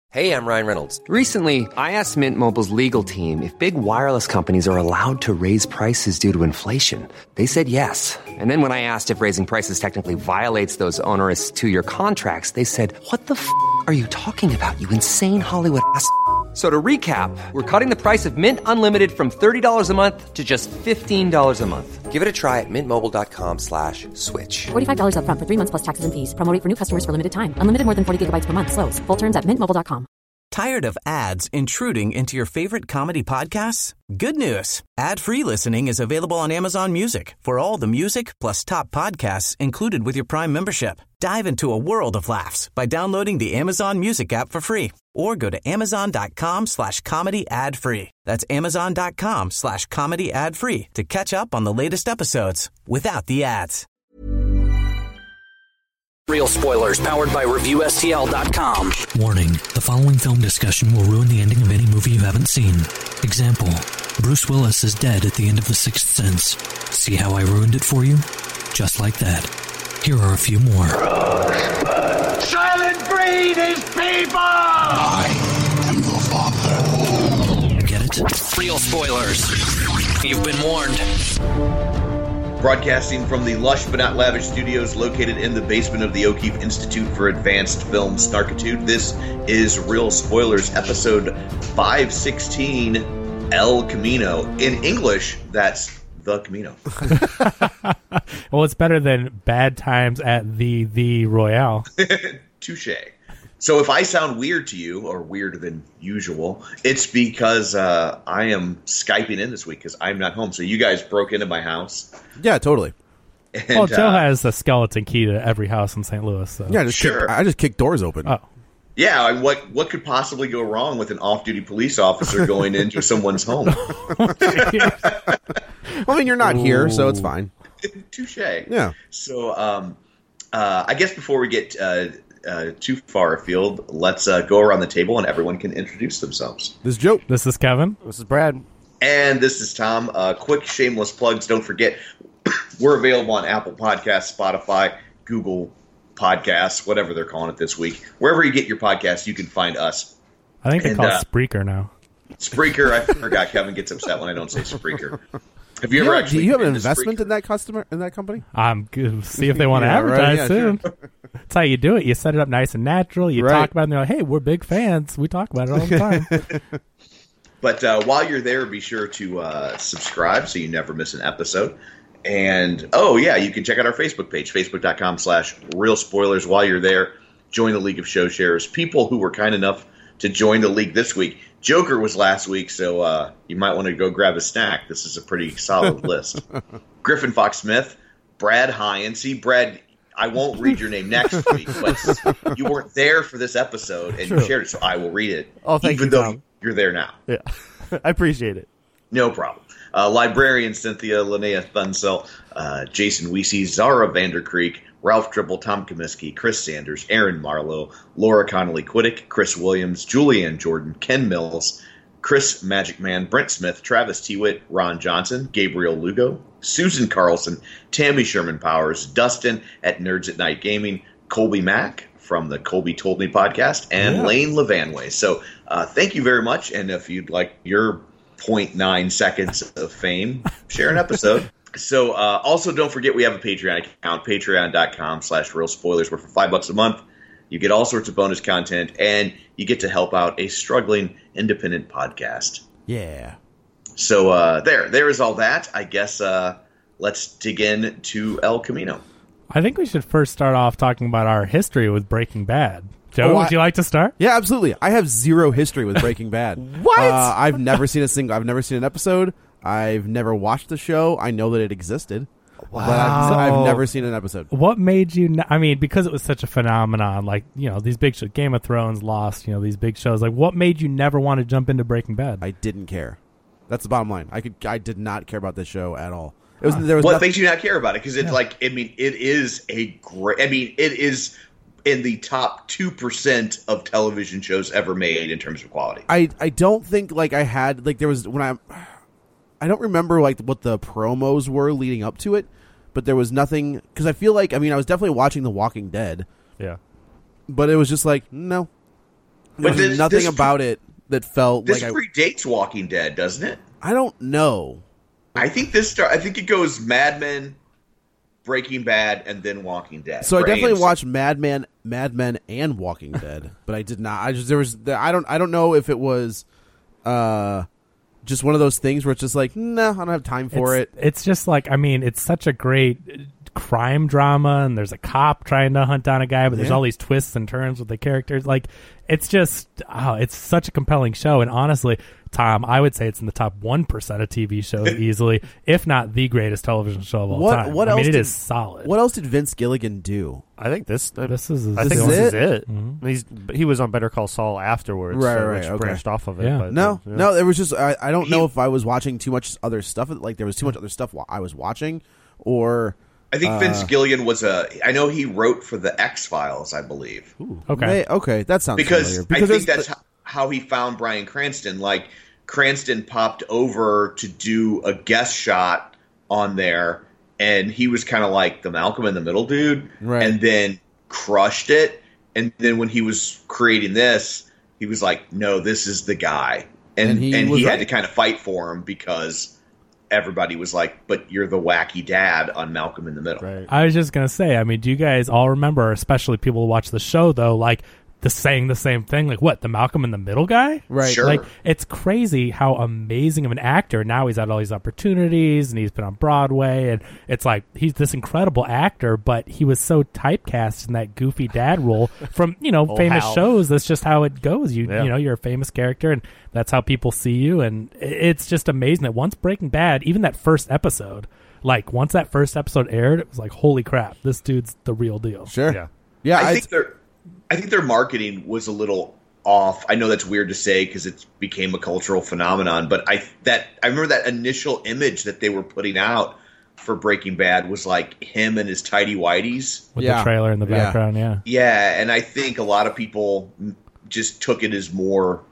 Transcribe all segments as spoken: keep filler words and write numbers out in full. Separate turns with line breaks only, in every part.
Hey, I'm Ryan Reynolds.
Recently, I asked Mint Mobile's legal team if big wireless companies are allowed to raise prices due to inflation. They said yes. And then when I asked if raising prices technically violates those onerous two-year contracts, they said, what the f*** are you talking about, you insane Hollywood ass f- So to recap, we're cutting the price of Mint Unlimited from thirty dollars a month to just fifteen dollars a month.
Give it a try at mintmobile.com slash switch.
forty-five dollars up front for three months plus taxes and fees. Promo rate for new customers for limited time. Unlimited more than forty gigabytes per month. Slows full terms at mint mobile dot com.
Tired of ads intruding into your favorite comedy podcasts? Good news. Ad-free listening is available on Amazon Music for all the music plus top podcasts included with your Prime membership. Dive into a world of laughs by downloading the Amazon Music app for free or go to amazon.com slash comedy ad free. That's amazon.com slash comedy ad free to catch up on the latest episodes without the ads.
Real spoilers powered by Review S T L dot com.
Warning, the following film discussion will ruin the ending of any movie you haven't seen. Example, Bruce Willis is dead at the end of The Sixth Sense. See how I ruined it for you? Just like that. Here are a few more.
Rosebud. Silent breed is people! I
am your father.
Get it?
Real spoilers. You've been warned.
Broadcasting from the lush but not lavish studios located in the basement of the O'Keefe Institute for Advanced Film Snarkitude, this is Real Spoilers, episode five sixteen, El Camino. In English, that's The Camino.
Well, it's better than Bad Times at the the Royale.
Touche. So if I sound weird to you, or weirder than usual, it's because uh, I am Skyping in this week because I'm not home. So you guys broke into my house.
Yeah, totally.
And, well, Joe uh, has a skeleton key to every house in Saint Louis. So.
Yeah, just sure. kick, I just kick doors open.
Oh.
Yeah, I mean, what what could possibly go wrong with an off-duty police officer going into someone's home?
I mean, you're not Ooh. here, so it's fine.
Touche.
Yeah.
So um, uh, I guess before we get uh, uh, too far afield, let's uh, go around the table and everyone can introduce themselves.
This is Joe.
This is Kevin.
This is Brad.
And this is Tom. Uh, quick shameless plugs. Don't forget, we're available on Apple Podcasts, Spotify, Google Podcasts, whatever they're calling it this week. Wherever you get your podcasts, you can find us.
I think they
and,
call it
uh,
Spreaker now.
Spreaker. I forgot. Kevin gets upset when I don't say Spreaker. Have you
do
ever
you,
actually?
Do you have an investment Spreaker? in that customer in that company?
I'm um, see if they want to
yeah,
advertise
right? yeah,
soon.
Sure.
That's how you do it. You set it up nice and natural. You
right.
talk about it and they're like, hey, we're big fans. We talk about it all the time.
But uh, while you're there, be sure to uh, subscribe so you never miss an episode. And, oh, yeah, you can check out our Facebook page, facebook.com slash real spoilers. While you're there, join the League of Show Sharers. People who were kind enough to join the league this week. Joker was last week, so uh, you might want to go grab a snack. This is a pretty solid list. Griffin Fox Smith, Brad Hyan. See, Brad, I won't read your name next week, but you weren't there for this episode, and True. you shared it, so I will read it.
Oh, thank
even
you,
though
Tom.
You're there now.
Yeah, I appreciate it.
No problem. Uh, librarian Cynthia Linnea Thunsell, uh, Jason Weesey, Zara Vandercreek, Ralph Triple, Tom Comiskey, Chris Sanders, Aaron Marlowe, Laura Connolly Quiddick, Chris Williams, Julianne Jordan, Ken Mills, Chris Magic Man, Brent Smith, Travis Tewitt, Ron Johnson, Gabriel Lugo, Susan Carlson, Tammy Sherman Powers, Dustin at Nerds at Night Gaming, Colby Mack from the Colby Told Me podcast, and yeah. Lane Levanway. So uh, thank you very much. And if you'd like your zero point nine seconds of fame, share an episode. So uh, also don't forget we have a Patreon account, patreon.com slash real spoilers, where for five bucks a month you get all sorts of bonus content and you get to help out a struggling independent podcast.
Yeah.
So uh, there, there is all that. I guess uh, let's dig in to El Camino.
I think we should first start off talking about our history with Breaking Bad. Joe,
oh,
would
I,
you like to start?
Yeah, absolutely. I have zero history with Breaking Bad.
What?
Uh, I've never seen a single. I've never seen an episode. I've never watched the show. I know that it existed.
Wow.
But I've, I've never seen an episode.
What made you... N- I mean, because it was such a phenomenon, like, you know, these big shows, Game of Thrones, Lost, you know, these big shows. Like, what made you never want to jump into Breaking Bad?
I didn't care. That's the bottom line. I could. I did not care about this show at all. It was. There was
what
nothing-
makes you not care about it? Because it's yeah. like, I mean, it is a great... I mean, it is in the top two percent of television shows ever made in terms of quality.
I, I don't think, like, I had... Like, there was... When I... I don't remember, like, what the promos were leading up to it, but there was nothing... Because I feel like... I mean, I was definitely watching The Walking Dead.
Yeah.
But it was just like, no. There's
this,
nothing
this,
about it that felt
this
like
predates Walking Dead, doesn't it?
I, I don't know.
I think this start. I think it goes Mad Men, Breaking Bad, and then Walking Dead.
So I definitely
A M C.
watched Mad Men, Mad Men, and Walking Dead, but I did not. I just there was I don't I don't know if it was uh just one of those things where it's just like no, I don't have time for
it's,
it.
It's just like I mean, it's such a great crime drama, and there's a cop trying to hunt down a guy, but there's
Yeah.
all these twists and turns with the characters. Like it's just oh, it's such a compelling show, and honestly. Tom, I would say it's in the top one percent of T V shows easily, if not the greatest television show of all
What
time.
what
I
else
mean, it
did,
is solid.
What else did Vince Gilligan do?
I think this. Uh,
This is.
I
this
think
is
this
it?
is it.
Mhm.
He's he was on Better Call Saul afterwards,
Right,
so,
right,
which
okay.
branched off of it.
Yeah.
But,
No,
yeah.
no, there was just I, I don't
He-
know if I was watching too much other stuff. Like there was too much other stuff while I was watching, or
I think
uh,
Vince Gilligan was a. I know he wrote for the X Files, I believe,
Okay.
may- okay, that sounds
because
familiar.
I
Because
think
there's-
that's how, how he found Bryan Cranston. Like Cranston popped over to do a guest shot on there, and he was kind of like the Malcolm in the Middle dude,
Right.
and then crushed it. And then when he was creating this, he was like, "No, this is the guy," and
And
and
he
he,
was
had
right.
to kind of fight for him because everybody was like, "But you're the wacky dad on Malcolm in the Middle."
Right.
I was just gonna say. I mean, do you guys all remember, especially people who watch the show, though, like the saying the same thing? Like, what, the Malcolm in the Middle guy?
Right.
Sure.
Like, it's crazy how amazing of an actor. Now he's had all these opportunities, and he's been on Broadway, and it's like he's this incredible actor, but he was so typecast in that goofy dad role from you know
Oh,
famous
Hal.
shows. That's just how it goes. You
Yeah.
you know you're a famous character, and that's how people see you. And i- it's just amazing that once Breaking Bad, even that first episode, like once that first episode aired, it was like, holy crap, this dude's the real deal.
sure,
Yeah.
yeah.
I
I,
think their I think their marketing was a little off. I know that's weird to say because it became a cultural phenomenon, but I that I remember that initial image that they were putting out for Breaking Bad was like him and his tidy whities.
With
Yeah.
the trailer in the
Yeah.
background, yeah.
Yeah, and I think a lot of people m- just took it as more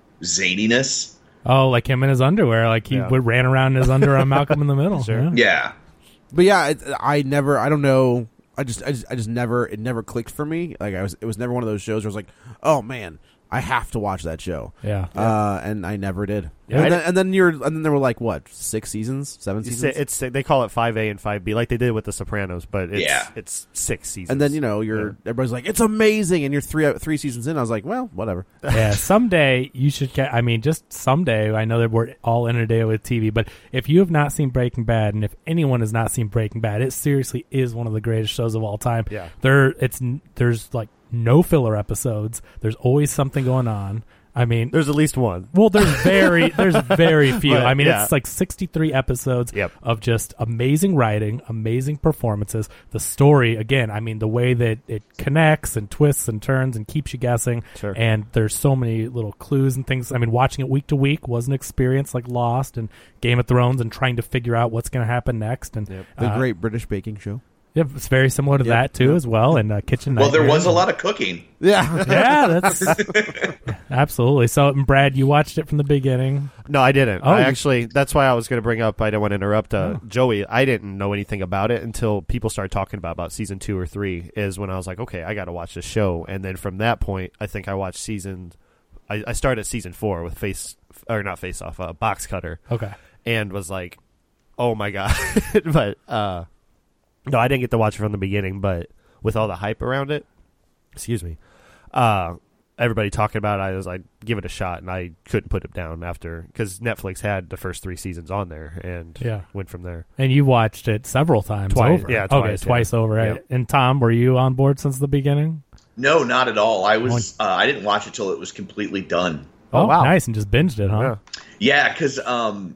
zaniness.
Oh, like him in his underwear, like he
Yeah.
would ran around in his underwear on Malcolm in the Middle.
Sure.
Yeah.
Yeah.
but yeah, it, I never. I don't know. I just, I just, I just never. It never clicked for me. Like I was, it was never one of those shows where I was like, oh man, I have to watch that show.
Yeah.
Uh, and I never did.
Yeah,
and,
I
then,
did-
and then you're, and then there were like what, six seasons, seven
You
seasons.
say, it's they call it five A and five B, like they did with The Sopranos, but it's
Yeah.
it's six seasons.
and then you know you're
Yeah.
everybody's like it's amazing, and you're three three seasons in. I was like, well, whatever.
Yeah, someday you should get. I mean, just someday. I know that we're all inundated with T V, but if you have not seen Breaking Bad, and if anyone has not seen Breaking Bad, it seriously is one of the greatest shows of all time.
Yeah.
there. It's there's like no filler episodes. There's always something going on. I mean,
There's at least one.
well, there's very there's very few.
But,
I mean,
yeah.
it's like sixty-three episodes
Yep.
of just amazing writing, amazing performances. The story, again, I mean, the way that it connects and twists and turns and keeps you guessing.
Sure.
And there's so many little clues and things. I mean, watching it week to week was an experience like Lost and Game of Thrones, and trying to figure out what's going to happen next. And
Yep.
The
uh,
Great British Baking Show.
yeah, it's very similar to
Yep.
that too,
Yep.
as well. And uh, Kitchen
Well, there
Nightmares.
was a lot of cooking.
Yeah,
Yeah, that's absolutely. So, and Brad, you watched it from the beginning.
No, I didn't.
Oh,
I
you-
actually, that's why I was going to bring up, I didn't want to interrupt uh,
Oh.
Joey. I didn't know anything about it until people started talking about, about season two or three, is when I was like, okay, I got to watch this show. And then from that point, I think I watched season, I, I started season four with Face, or not Face Off, uh, Box Cutter.
Okay.
And was like, oh my God. But, uh, no, I didn't get to watch it from the beginning, but with all the hype around it, excuse me, uh, everybody talking about it, I was like, give it a shot, and I couldn't put it down after, because Netflix had the first three seasons on there, and
Yeah.
went from there.
And you watched it several times
Twice,
over.
yeah,
Okay,
twice,
twice
yeah.
over. Right?
Yep.
And Tom, were you on board since the beginning?
No, not at all. I was. Uh, I didn't watch it till it was completely done.
Oh,
wow.
nice. And just binged it, huh?
Yeah.
Yeah, because um,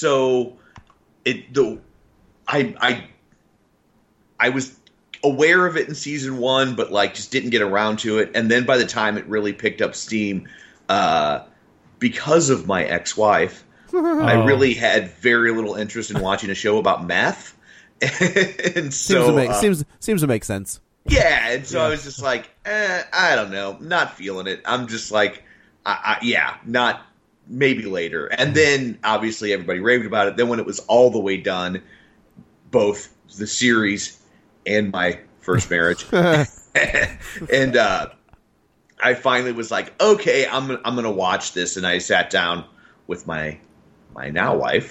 so it the I I I was aware of it in season one, but like just didn't get around to it. And then by the time it really picked up steam, uh, because of my ex-wife, I
Oh.
really had very little interest in watching a show about meth. and
seems
so
to make
uh,
seems seems to make sense.
yeah, and so I was just like, eh, I don't know, not feeling it. I'm just like, I, I, yeah, not maybe later. And then obviously everybody raved about it. Then when it was all the way done, both the series and my first marriage, and uh, I finally was like, okay, I'm I'm gonna watch this, and I sat down with my my now wife,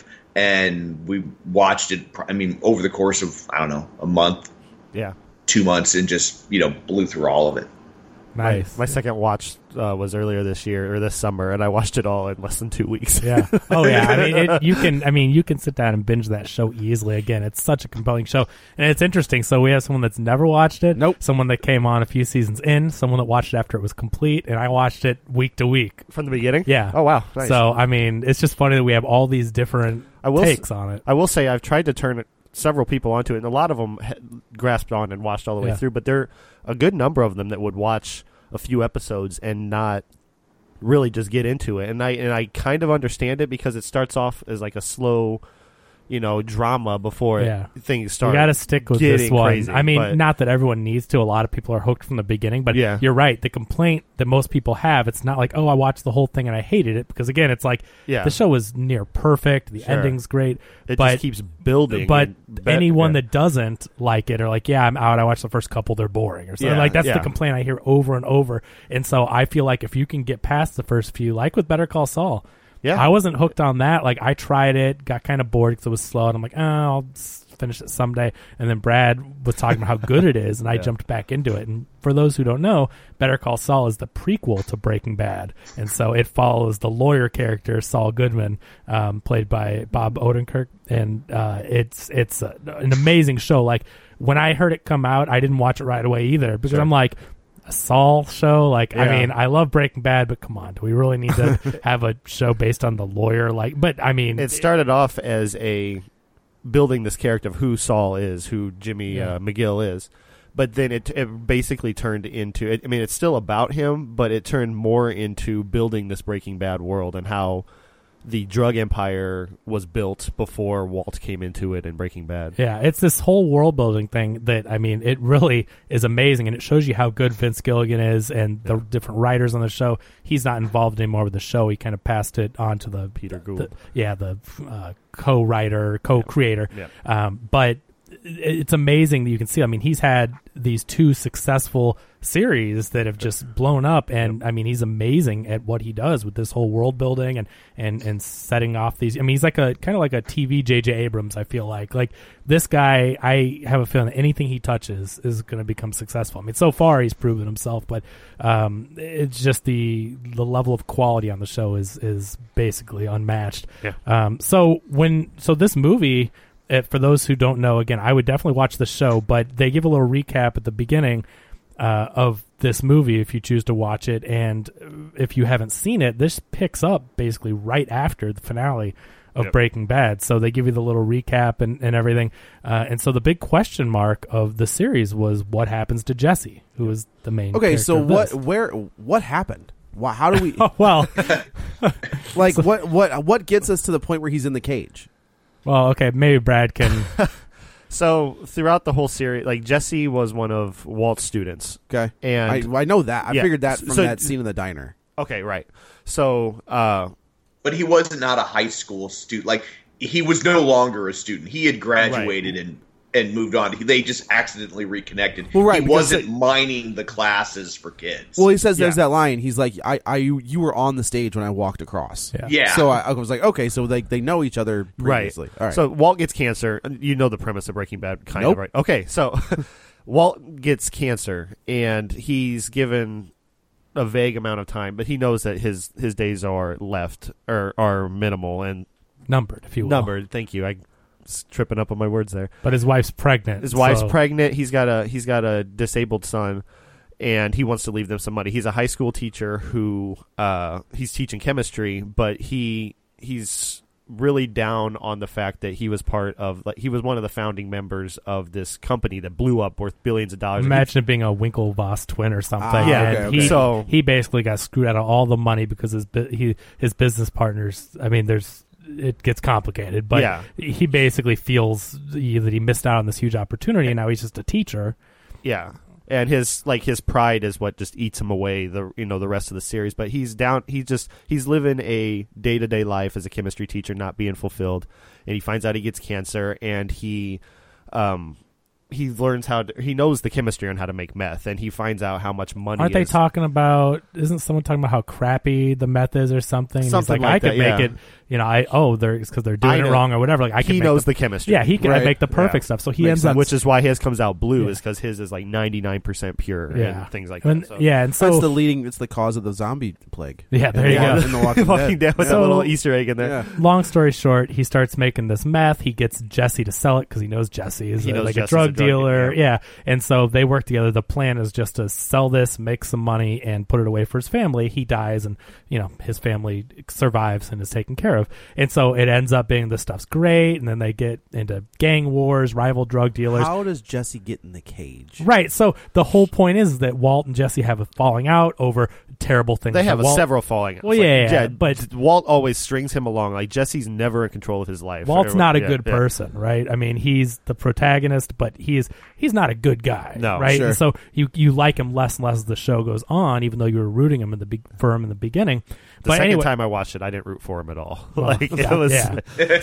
and we watched it. I mean, over the course of I don't know a month,
yeah,
two months, and just you know blew through all of it.
Nice.
My, my second watch uh, was earlier this year or this summer, and I watched it all in less than two weeks.
Yeah. Oh yeah. I mean, it, you can. I mean, you can sit down and binge that show easily. Again, it's such a compelling show, and it's interesting. So we have someone that's never watched it.
Nope.
Someone that came on a few seasons in. Someone that watched it after it was complete, and I watched it week to week
from the beginning.
Yeah.
Oh wow. Nice.
So I mean, it's just funny that we have all these different
I will
takes
s-
on it.
I will say I've tried to turn it. Several people onto it, and a lot of them ha- grasped on and watched all the way
Yeah.
through. But there are a good number of them that would watch a few episodes and not really just get into it. And I and I kind of understand it because it starts off as like a slow, you know, drama before
Yeah.
it, things start.
You got to stick with
getting
this one.
Crazy,
I mean,
but-
not that everyone needs to. A lot of people are hooked from the beginning, but
Yeah.
you're right. The complaint that most people have, it's not like, oh, I watched the whole thing and I hated it, because again, it's like
Yeah.
the show is near perfect. The
Sure.
ending's great.
It
but,
just keeps building.
But
and bet-
anyone
yeah.
that doesn't like it, or like, yeah, I'm out. I watched the first couple. They're boring, or something.
Yeah,
Like that's
yeah.
the complaint I hear over and over. And so I feel like if you can get past the first few, like with Better Call Saul.
Yeah.
I wasn't hooked on that. Like, I tried it, got kind of bored because it was slow, and I'm like, oh, I'll s- finish it someday. And then Brad was talking about how good it is, and I
Yeah.
jumped back into it. And for those who don't know, Better Call Saul is the prequel to Breaking Bad, and so it follows the lawyer character Saul Goodman, um, played by Bob Odenkirk, and uh, it's it's a, an amazing show. Like, when I heard it come out, I didn't watch it right away either, because
Sure.
I'm like, a Saul show? Like, I
Yeah.
mean, I love Breaking Bad, but come on, do we really need to have a show based on the lawyer? Like, but I mean,
It started off as a building this character of who Saul is, who Jimmy
Yeah.
uh, McGill is, but then it, it basically turned into. It, I mean, it's still about him, but it turned more into building this Breaking Bad world and how the drug empire was built before Walt came into it in Breaking Bad.
yeah, it's this whole world building thing that, I mean, it really is amazing, and it shows you how good Vince Gilligan is and the different writers on the show. He's not involved anymore with the show. He kind of passed it on to the
Peter Gould.
the- yeah, the uh, co-writer, co-creator.
Yeah.
Um, but it's amazing that you can see. I mean, he's had these two successful series that have just blown up, and I mean, he's amazing at what he does with this whole world building and and and setting off these. I mean, he's like a kind of like a T V J J Abrams. I feel like like this guy. I have a feeling that anything he touches is going to become successful. I mean, so far he's proven himself, but um, it's just the the level of quality on the show is is basically unmatched.
Yeah.
Um. So when so this movie. Uh, for those who don't know, again, I would definitely watch the show, but they give a little recap at the beginning uh, of this movie if you choose to watch it. And if you haven't seen it, this picks up basically right after the finale of
Yep.
Breaking Bad. So they give you the little recap and, and everything. Uh, and so the big question mark of the series was what happens to Jesse, who is the main
Okay,
character
so
of
what?
this.
Where? What happened? Why, how do we?
Oh, well,
like what? What? What gets us to the point where he's in the cage?
well, okay, maybe Brad can.
So throughout the whole series, like Jesse was one of Walt's students.
Okay,
and
I, I know that. I
Yeah.
figured that from
So-
that scene in the diner.
Okay, right. So uh,
But he was not a high school student. Like, he was no longer a student. He had graduated and, and moved on. They just accidentally reconnected.
Well, right,
he
because
wasn't
it-
mining the classes for kids.
Well, he says there's
Yeah.
that line. He's like, "I, I, you were on the stage when I walked across."
Yeah.
Yeah.
So I, I was like, "Okay, so they they know each other previously."
Right.
All right.
So Walt gets cancer. You know the premise of Breaking Bad, kind
Nope.
of, right? Okay, so Walt gets cancer, and he's given a vague amount of time, but he knows that his his days are left or are minimal and
Numbered, if you will.
numbered. Thank you. I was tripping up on my words there.
But his wife's pregnant.
His wife's
so-
pregnant. He's got a he's got a disabled son, and he wants to leave them some money. He's a high school teacher who uh, he's teaching chemistry, but he he's really down on the fact that he was part of like he was one of the founding members of this company that blew up worth billions of dollars.
Imagine it being a Winklevoss twin or something.
Ah,
Yeah,
and
okay,
he
okay.
So-
he basically got screwed out of all the money because his bu- he his business partners. I mean, there's it gets complicated, but
Yeah.
he basically feels that he missed out on this huge opportunity, and now he's just a teacher.
Yeah. And his like his pride is what just eats him away the you know the rest of the series. But he's down. He's just he's living a day to day life as a chemistry teacher, not being fulfilled. And he finds out he gets cancer, and he um he learns how to, he knows the chemistry on how to make meth, and he finds out how much money.
Aren't they
is,
talking about? Isn't someone talking about how crappy the meth is or something? And
Something
he's like,
like
I could
that,
make
yeah.
it. You know, I oh, they're because they're doing
I
it
know.
wrong or whatever. Like I can
he
make
knows
the,
the chemistry.
Yeah, he can
Right.
make the perfect
Yeah.
stuff. So he
Makes
ends
sense.
up,
which is why his comes out blue,
Yeah.
is because his is like ninety-nine percent pure
Yeah.
and things like
And-
that. So.
yeah, and so
That's the leading. It's the cause of the zombie plague.
Yeah, there
in
you
the,
go.
In the Walking,
Walking
Dead.
Dead with
So-
a little Easter egg in there.
Yeah.
long story short, he starts making this meth. He gets Jesse to sell it because he knows Jesse is
He
a,
knows
like
Jesse's
a drug
a drug
dealer.
dealer,
Yeah, and so they work together. The plan is just to sell this, make some money, and put it away for his family. He dies, and you know his family survives and is taken care of. And so it ends up being this stuff's great, and then they get into gang wars, rival drug dealers.
How does Jesse get in the cage?
Right. So the whole point is that Walt and Jesse have a falling out over terrible things.
They have
that
a
Walt,
several falling outs.
Well,
Like,
yeah,
yeah,
but
Walt always strings him along. Like Jesse's never in control of his life.
Walt's
Or-
not a
yeah,
good
yeah.
person, right? I mean, he's the protagonist, but he's he's not a good guy,
No,
right?
sure.
And so you you like him less and less as the show goes on, even though you were rooting him in the be- for him in the beginning.
The
but
second
anyway,
time I watched it, I didn't root for him at all.
Well,
like it
yeah,
was.
yeah.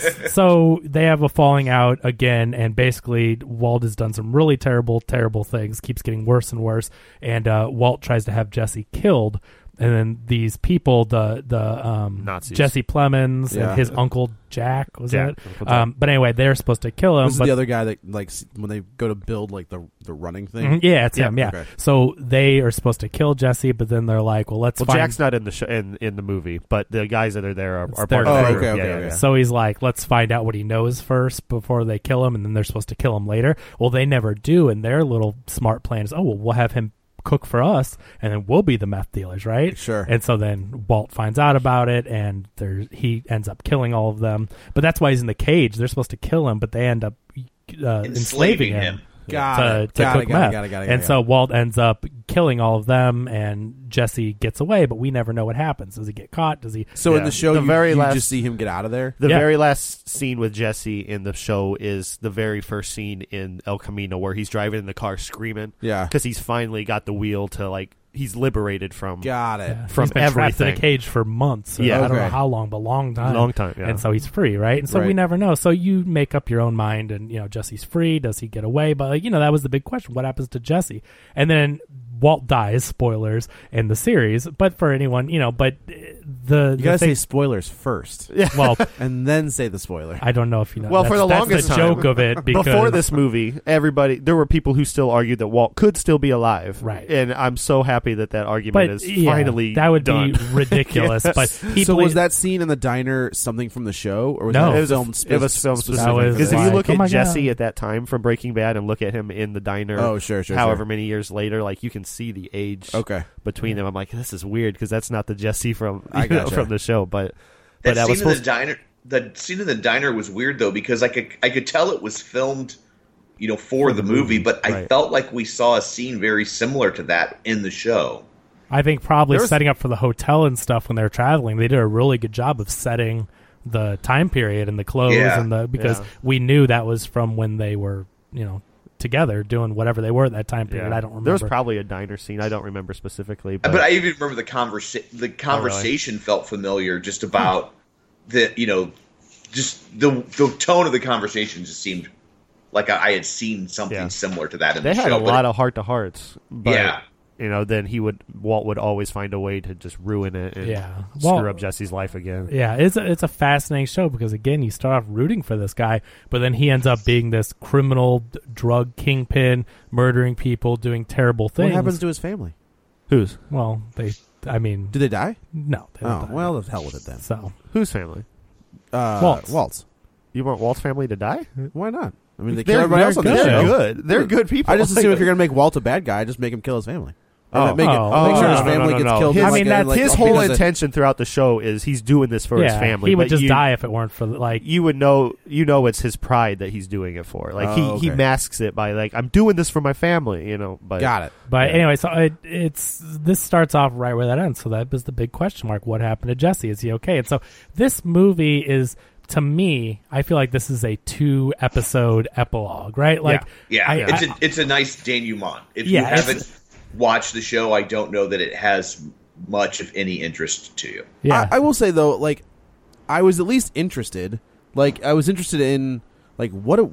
So they have a falling out again, and basically Walt has done some really terrible, terrible things. Keeps getting worse and worse, and uh, Walt tries to have Jesse killed. And then these people, the the um,
Nazis.
Jesse Plemons
Yeah.
and his uncle Jack, was
Yeah,
it?
Uncle Jack.
Um, but anyway, they're supposed to kill him.
This is
but
the other guy that like s- when they go to build like the the running thing.
Mhm, yeah, it's
Yeah,
him. Yeah.
okay.
So they are supposed to kill Jesse, but then they're like, "Well, let's
Well,
find."
Jack's not in the show in, in the movie, but the guys that are there are,
It's
are
their
part of the
Oh,
group.
okay,
Yeah,
okay,
yeah,
okay.
yeah.
So he's like, "Let's find out what he knows first before they kill him," and then they're supposed to kill him later. Well, they never do, and their little smart plan is, "Oh, well, we'll have him cook for us, and then we'll be the meth dealers, right?"
Sure.
And so then Walt finds out about it, and there he ends up killing all of them. But that's why he's in the cage. They're supposed to kill him, but they end up uh, enslaving,
Enslaving
him.
him.
Got
to,
it.
to
Got
cook
it, got it,
meth.
got it, got it,
and
got it.
so Walt ends up killing all of them, and Jesse gets away, but we never know what happens. Does he get caught? Does he?
So in
Yeah.
the show,
The
you,
very
you
last-
just see him get out of there.
The
Yeah.
very last scene with Jesse in the show is the very first scene in El Camino where he's driving in the car screaming.
Yeah.
Because he's finally got the wheel to, like, he's liberated from.
Got it.
Yeah.
From
he's been trapped in a
everything.
cage for months. Or
Yeah.
I don't know
Okay.
how long, but long time.
Long time, yeah.
And so he's free, right? And so we
Right.
never know. So you make up your own mind, and you know Jesse's free. Does he get away? But like, you know that was the big question: what happens to Jesse? And then Walt dies. Spoilers in the series, but for anyone, you know, but uh, the
You
the
gotta
thing-
say spoilers first,
well,
and then say the spoiler.
I don't know if you know.
Well, for
That's-
the
that's
longest
the
time,
joke of it because
Before this movie, everybody, there were people who still argued that Walt could still be alive.
Right.
And I'm so happy that that argument
but
is
yeah,
finally
that would
done.
be ridiculous.
Yes.
But he
so
played-
was that scene in the diner something from the show, or was
No.
that
It was,
film?
a, it was film
specific?
specific.
was
Because if you
like,
look
oh
at
my
Jesse
God.
at that time from Breaking Bad and look at him in the diner,
Oh, sure, sure,
however
sure.
many years later, like you can see the age
Okay.
between them. I'm like, this is weird because that's not the Jesse from
I
you know,
gotcha.
from the show. But
That
but that
scene
was
in the
supposed.
diner, the scene in the diner was weird though because I could I could tell it was filmed, you know, for, the, movie, but I
right.
felt like we saw a scene very similar to that in the show.
I think probably
There was-
setting up for the hotel and stuff when they were traveling, they did a really good job of setting the time period and the clothes
Yeah.
and the because
Yeah.
we knew that was from when they were, you know, together doing whatever they were at that time period.
Yeah.
I don't remember.
There was probably a diner scene. I don't remember specifically, but,
But I even remember the conversa- the conversation felt familiar just about the you know just the the tone of the conversation just seemed like I, I had seen something
Yeah.
similar to that in
they
the
had
show.
a
but
lot
it-
of heart to hearts. But,
Yeah.
you know, then he would Walt would always find a way to just ruin it and
Yeah.
screw
Well,
up Jesse's life again.
Yeah, it's a, it's a fascinating show because again, you start off rooting for this guy, but then he ends up being this criminal d- drug kingpin, murdering people, doing terrible things.
What happens to his family?
Whose
Well, they, I mean,
Do they die?
no. They don't
Oh,
die.
well, the hell with it then.
So
whose family?
Uh,
Walt's.
Walt's.
You want Walt's family to die?
Why not? I mean, they
They're-
kill everybody
they're
else on the
good.
show.
They're good. They're good people.
I just
Like-
assume if you're gonna make Walt a bad guy, just make him kill his family. Or
Oh.
that make, it,
Oh.
make sure
Oh,
his
no,
family
no, no,
gets
no.
killed.
His,
in
I
like
mean,
a-
that's
like,
his
a-
whole
because of-
intention throughout the show is he's doing this for his
yeah,
family.
he would
but
just
you,
die if it weren't for like.
You would know, you know, it's his pride that he's doing it for. Like
Oh,
he, he
okay.
masks it by like, I'm doing this for my family, you know. But
Got it.
But
Yeah.
anyway, so it, it's this starts off right where that ends. So that was the big question mark: what happened to Jesse? Is he okay? And so this movie is, to me, I feel like this is a two episode epilogue, right? Like,
Yeah,
I-
it's
I-
a it's a nice denouement. If
Yeah,
you
it's-
haven't watched the show, I don't know that it has much, if any, interest to you.
yeah.
I, I will say though, like, I was at least interested. Like, I was interested in like what what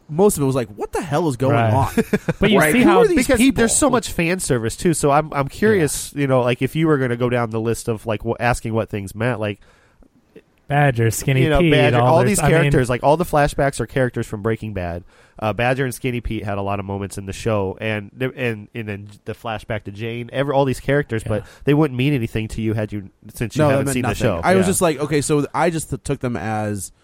most of it was like, what the hell is going
Right.
on?
But you
Right?
see
Who
how
are these
because
people?
there's so much fan service too. So I'm I'm curious, you know, like if you were going to go down the list of like wh- asking what things meant, like
Badger, Skinny
you know,
Pete,
Badger, all
their-
these
I mean,
characters, like all the flashbacks are characters from Breaking Bad. Uh, Badger and Skinny Pete had a lot of moments in the show, and and and then the flashback to Jane, every all these characters, but they wouldn't mean anything to you had you since you
no, that
haven't
meant
seen
nothing.
the show.
I was
Yeah.
just like, okay, so I just th- took them as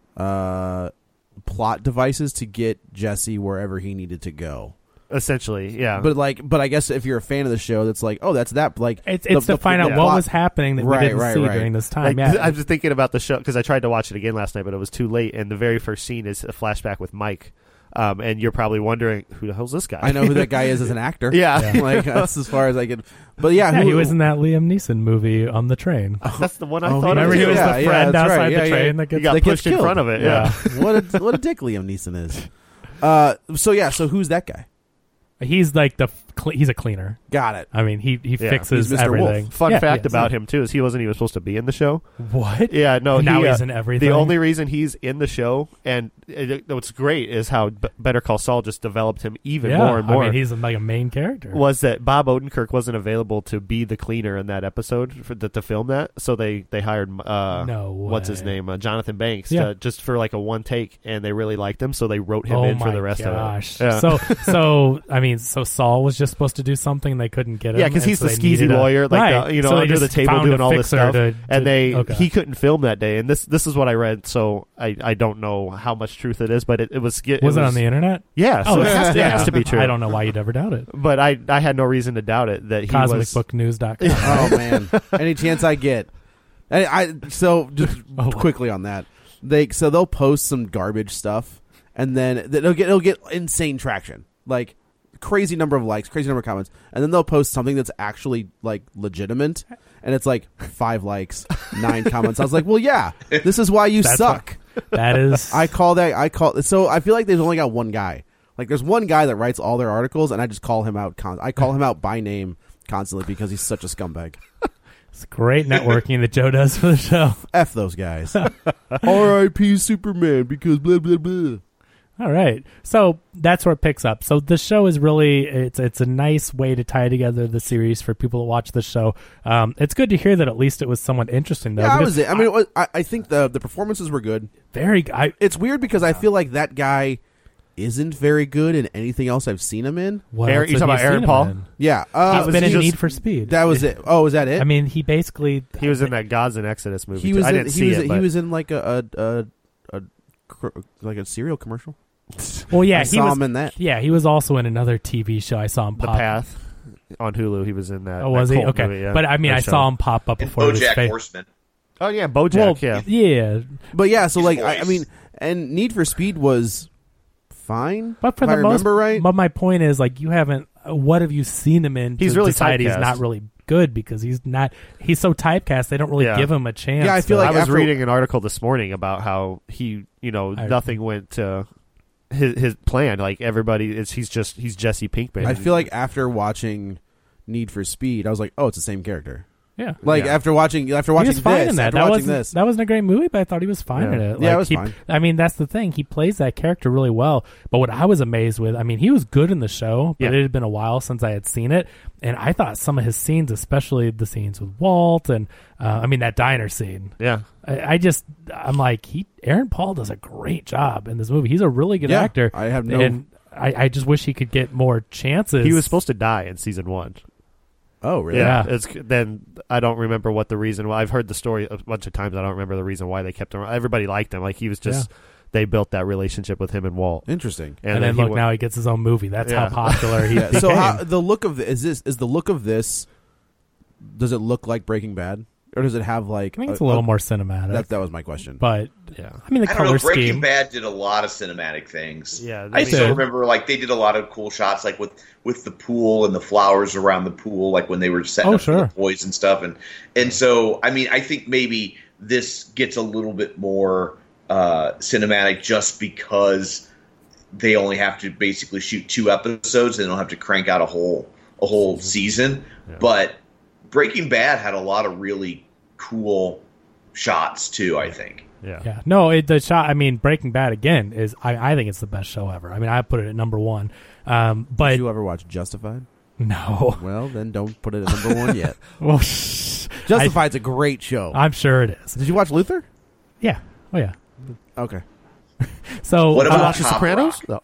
uh, plot devices to get Jesse wherever he needed to go.
Essentially, yeah.
But like, but I guess if you're a fan of the show, that's like, oh, that's that. Like,
It's it's
the-
to
the-
find
the
out
plot-
what was happening that
Right,
we didn't
right,
see
right.
during this time.
Like,
yeah,
I was just thinking about the show because I tried to watch it again last night, but it was too late. And the very first scene is a flashback with Mike, um, and you're probably wondering who the hell's this guy?
I know who that guy is as an actor.
Yeah.
Yeah. Like that's as far as I could. But yeah,
Yeah,
who,
he was in that Liam Neeson movie on the train.
That's the one I
Oh,
thought.
Remember
of
he
too.
was
Yeah,
the
yeah,
friend
that's
outside
right.
the
Yeah, yeah.
train that
He
gets
got
that gets
pushed in
killed.
front of it.
Yeah.
Yeah.
what a what a dick Liam Neeson is. Uh, so yeah, so who's that guy?
He's like the cle- he's a cleaner.
Got it.
I mean, he he
Yeah,
fixes
he's Mister Wolf.
everything.
Fun
Yeah,
fact
yes.
about him too is he wasn't even supposed to be in the show.
What?
Yeah, no.
And now
he,
he's
uh,
in everything.
The only reason he's in the show, and it, what's great is how B- Better Call Saul just developed him even
yeah,
more and more.
I mean, he's like a main character.
was that Bob Odenkirk wasn't available to be the cleaner in that episode for the, to film that, so they they hired uh,
No
what's his
way.
name, uh, Jonathan Banks,
Yeah.
to, just for like a one take, and they really liked him, so they wrote him
oh
in for
my
the rest
gosh.
of it. Yeah.
So so I mean, so Saul was just supposed to do something and they couldn't get him.
Yeah, because
and
he's
so
the
they needed
skeezy
a-
lawyer, like
right.
the, you know,
so they
under the
just
table
found
doing
a
all this
fixer
stuff.
to-
and
to-
they
okay.
he couldn't film that day, and this this is what I read, so I, I don't know how much truth it is, but it, it was it
was it
was
on the internet?
Yeah, so
Oh,
it, has to, it
yeah.
has to be true.
I don't know why you'd ever doubt it.
but I I had no reason to doubt it that he
cosmic
was.
book news dot com.
Oh man, any chance I get. And I so just
Oh.
quickly on that. They so they'll post some garbage stuff, and then they'll get it'll get insane traction, like crazy number of likes, crazy number of comments, and then they'll post something that's actually like legitimate, and it's like five likes, nine comments. I was like, well, yeah, this is why you
That's
suck.
That is
I call that I call so I feel like they've only got one guy. Like there's one guy that writes all their articles, and I just call him out. Con- I call him out by name constantly because he's such a scumbag.
it's great networking that Joe does for the show.
F those guys. R I P Superman because blah blah blah.
All right, so that's where it picks up. So the show is really it's it's a nice way to tie together the series for people to watch the show. Um, it's good to hear that at least it was somewhat interesting though.
Yeah, that
because
was it. I mean, it was, I, I think the the performances were good.
very. I,
It's weird because I feel like that guy isn't very good in anything else I've seen him in.
what
Aaron-
else
you
have
talking about
seen
Aaron
him
Paul?
in?
Yeah, uh,
He's been in
just-
Need for Speed.
That was it. Oh, was that it?
I mean, he basically
He was in that Gods and Exodus movie.
he
too.
was.
I
in,
didn't
he
see
was.
it.
he
but
was in like a a, a, a cr- like a cereal commercial.
Well, yeah,
I
he
saw
was
him in that.
Yeah, he was also in another T V show. I saw him
The
pop.
Path on Hulu. He was in that.
Oh, was
that
he?
cult
Okay,
movie, yeah.
but I mean,
That
I
show.
saw him pop up
And
before his
BoJack
face.
Horseman.
Oh yeah, BoJack.
Well,
yeah.
yeah,
But yeah, so
His
like I, I
voice.
mean, and Need for Speed was fine.
but for
if
the
I
most,
remember right.
But my point is, like, you haven't. What have you seen him in?
He's
to
really
decide he's
typecast.
not really good because he's not. He's so typecast. They don't really
Yeah.
give him a chance.
Yeah, I feel
to-
like
I was
after-
reading an article this morning about how he, you know,
I-
nothing went to his his plan. Like everybody, is he's just he's Jesse Pinkman.
I feel like after watching Need for Speed, I was like, oh, it's the same character.
yeah.
Like
Yeah.
after watching after
He
watching
was fine
this,
in that.
after
That
watching
wasn't,
this,
that wasn't a great movie, but I thought he was fine
Yeah.
in it.
Yeah,
Like,
it was
he-
fine.
I mean, that's the thing. He plays that character really well. But what I was amazed with, I mean, he was good in the show, but
Yeah.
it had been a while since I had seen it, and I thought some of his scenes, especially the scenes with Walt, and uh, I mean that diner scene.
yeah.
I, I just, I'm like, he, Aaron Paul does a great job in this movie. He's a really good
Yeah,
actor.
I have no-
and I, I just wish he could get more chances.
He was supposed to die in season one.
oh really?
Yeah,
Yeah.
it's then I don't remember what the reason. Well, I've heard the story a bunch of times. I don't remember the reason why they kept him. Everybody liked him. Like he was just. They built that relationship with him and Walt.
Interesting.
And, then,
he
look,
went-
now he gets his own movie. That's
Yeah.
how popular he
Yeah,
became.
so how, the look of the, is this is the look of this? Does it look like Breaking Bad, or does it have like?
I think it's a little more cinematic.
That that was my question.
But
Yeah.
I mean, the
I don't
color
know. Breaking
scheme.
Bad did a lot of cinematic things.
Yeah,
I
I
still
did.
remember like they did a lot of cool shots, like with with the pool and the flowers around the pool, like when they were setting
Oh,
up for
sure.
the boys and stuff. And and so I mean, I think maybe this gets a little bit more uh, cinematic just because they only have to basically shoot two episodes. They don't have to crank out a whole a whole season. But Breaking Bad had a lot of really cool shots too. I think.
Yeah.
Yeah. No, it, the shot. I mean, Breaking Bad again is. I, I think it's the best show ever. I mean, I put it at number one. Um, but
did you ever watch Justified?
No.
Well, then don't put it at number one yet.
Well, shh,
Justified's a great show.
I'm sure it is.
Did you watch Luther?
Yeah. Oh yeah.
Okay.
So
what about
uh,
The Sopranos?
No.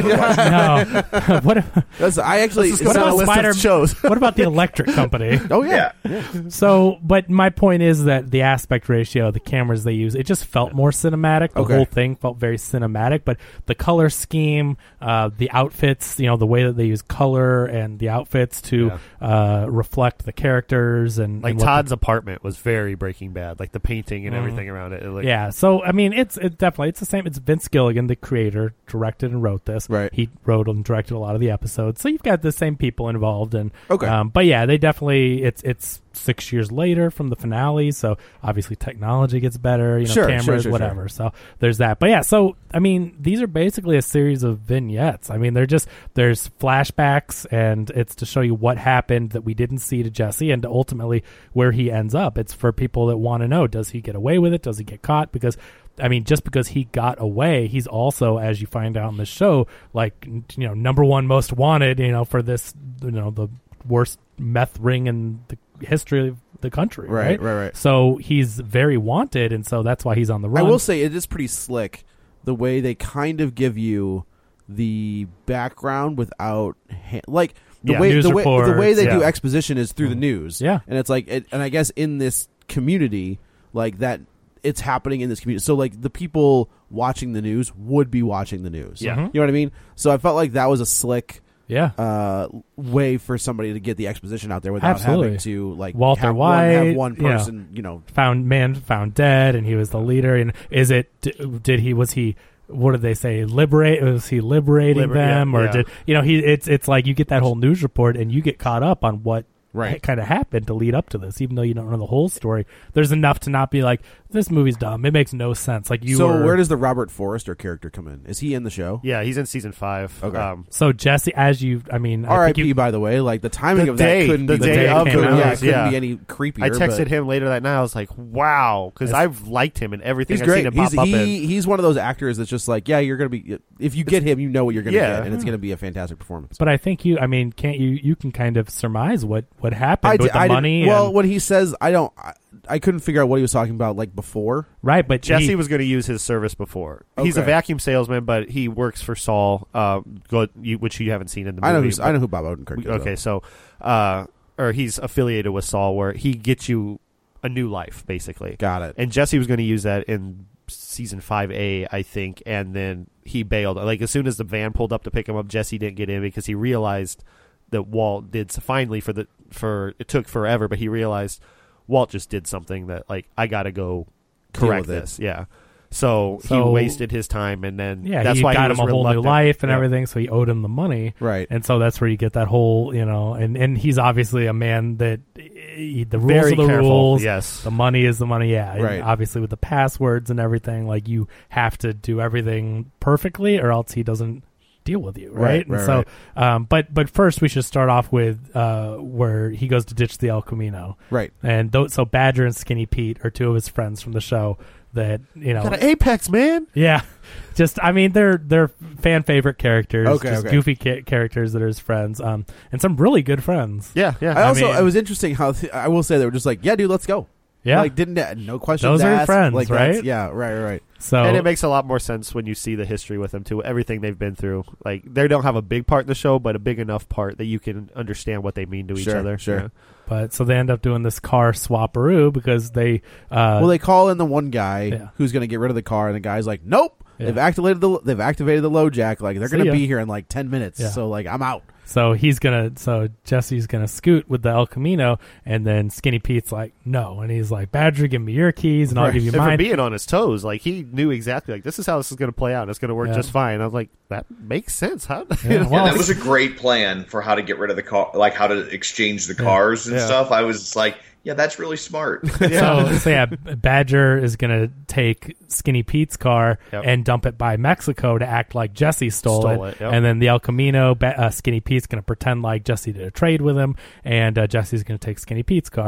no. What?
That's, I actually.
What about Spider?
Shows.
What about the Electric Company?
Oh yeah.
yeah.
yeah.
So, but my point is that the aspect ratio, the cameras they use, it just felt more cinematic. The
okay.
whole thing felt very cinematic. But the color scheme, uh, the outfits, you know, the way that they use color and the outfits to yeah. uh, reflect the characters and
like
and
Todd's
the,
apartment was very Breaking Bad, like the painting and mm. everything around it. it looked,
yeah. So I mean, it's it definitely it's the same. It's Vince Gilligan, the creator, directed and wrote this.
Right.
He wrote and directed a lot of the episodes. So you've got the same people involved. And
okay.
Um, but yeah, they definitely it's it's six years later from the finale. So obviously technology gets better. You know,
sure,
cameras,
sure, sure,
whatever.
Sure.
So there's that. But yeah, so I mean, these are basically a series of vignettes. I mean, they're just there's flashbacks, and it's to show you what happened that we didn't see to Jesse, and to ultimately where he ends up. It's for people that want to know: does he get away with it? Does he get caught? Because I mean, just because he got away, he's also, as you find out in the show, like, you know, number one most wanted, you know, for this, you know, the worst meth ring in the history of the country.
Right,
right,
right, right.
So he's very wanted, and so that's why he's on the run.
I will say it is pretty slick the way they kind of give you the background without, ha- like, the
yeah,
way
news
the way,
reports,
the way they
yeah.
do exposition is through the news.
Yeah.
And it's like, it, and I guess in this community, like that, it's happening in this community. So, like, the people watching the news would be watching the news.
Yeah.
You know what I mean? So I felt like that was a slick
yeah.
uh, way for somebody to get the exposition out there without
Absolutely.
having to, like,
Walter
have
White,
one, have one
you know,
person, you know.
Found man found dead, and he was the leader. And is it, did he, was he, what did they say? Liberate? Was he liberating
Liber-
them,
yeah,
or
yeah.
did you know? He it's it's like you get that whole news report and you get caught up on what
right.
kind of happened to lead up to this, even though you don't know the whole story. There's enough to not be like, this movie's dumb. It makes no sense. Like you.
So
were,
where does the Robert Forrester character come in? Is he in the show?
Yeah, he's in season five.
Okay.
Um,
so Jesse, as you, I mean,
R I P.
you,
By the way, like the timing
The
of
day-
that couldn't
the
be
day
the
of
couldn't,
the
yeah,
news,
couldn't
yeah.
be any creepier.
I texted
but
him later that night. I was like, "Wow," because I've liked him in everything
He's
I've
great.
seen him pop
He's,
up
he,
in.
he's one of those actors that's just like, yeah, you're gonna be. If you get him, you know what you're gonna
Yeah.
get, and it's gonna be a fantastic performance.
But I think you, I mean, can't you? You can kind of surmise what what happened
I
with
did-
the
I did-
money.
well,
and,
when he says, I don't, I, I couldn't figure out what he was talking about like before.
right, but
Jesse
he,
was going to use his service before. He's a
Okay.
vacuum salesman, but he works for Saul, uh, go, you, which you haven't seen in the movie.
I know who's,
but-
I know who Bob Odenkirk is.
Okay,
though.
so uh, or he's affiliated with Saul, where he gets you a new life, basically.
Got it.
And Jesse was going to use that in season five A, I think, and then he bailed. Like as soon as the van pulled up to pick him up, Jesse didn't get in because he realized that Walt did finally for the for it took forever, but he realized Walt just did something that like I got to go
Deal
correct
with it.
this. Yeah. So,
So-
he wasted his time, and then
yeah,
that's
he
why
got
he was
him a whole new
reluctant.
life and
Yeah.
everything, so he owed him the money.
Right.
And so that's where you get that whole, you know, and, and he's obviously a man that he, the rules
Very
are the
careful,
rules.
yes.
The money is the money, yeah. And
Right.
obviously with the passwords and everything, like you have to do everything perfectly or else he doesn't deal with you, right?
Right,
and
right,
so,
right.
Um, but but first we should start off with uh, where he goes to ditch the El Camino,
Right.
And th- so Badger and Skinny Pete are two of his friends from the show that you know.
Got an Apex, man.
Yeah, just I mean they're they're fan favorite characters,
Okay,
just
okay.
goofy ca- characters that are his friends, um, and some really good friends.
Yeah, yeah.
I also,
mean-
it was interesting how th- I will say they were just like, yeah, dude, let's go.
Yeah.
Like didn't no questions
Those are your
asked.
friends,
like, that's-
right?
Yeah, right, right, right.
So
And it makes a lot more sense when you see the history with them too. Everything they've been through, like they don't have a big part in the show, but a big enough part that you can understand what they mean to each
Sure,
other.
sure.
Yeah.
but so they end up doing this car swapperoo because they uh,
Well, they call in the one guy
Yeah.
who's going to get rid of the car, and the guy's like, "Nope,
Yeah.
they've activated the they've activated the low jack. Like they're
See
going to
ya."
be here in like ten minutes.
Yeah.
So like I'm out."
So he's gonna, so Jesse's gonna scoot with the El Camino, and then Skinny Pete's like, no, and he's like, Badger, give me your keys, and I'll
Right.
give you
And for
mine.
being on his toes, like he knew exactly, like this is how this is going to play out. It's going to work
Yeah.
just fine. I was like, that makes sense. How?
Yeah,
you know?
well,
Yeah, that was a great plan for how to get rid of the car, like how to exchange the cars and
Yeah.
stuff. I was just like, yeah, that's really smart.
So, so yeah, Badger is gonna take Skinny Pete's car
Yep.
and dump it by Mexico to act like Jesse stole,
Stole
it,
it, yep.
and then the El Camino, ba- uh, Skinny Pete's gonna pretend like Jesse did a trade with him, and uh, Jesse's gonna take Skinny Pete's car.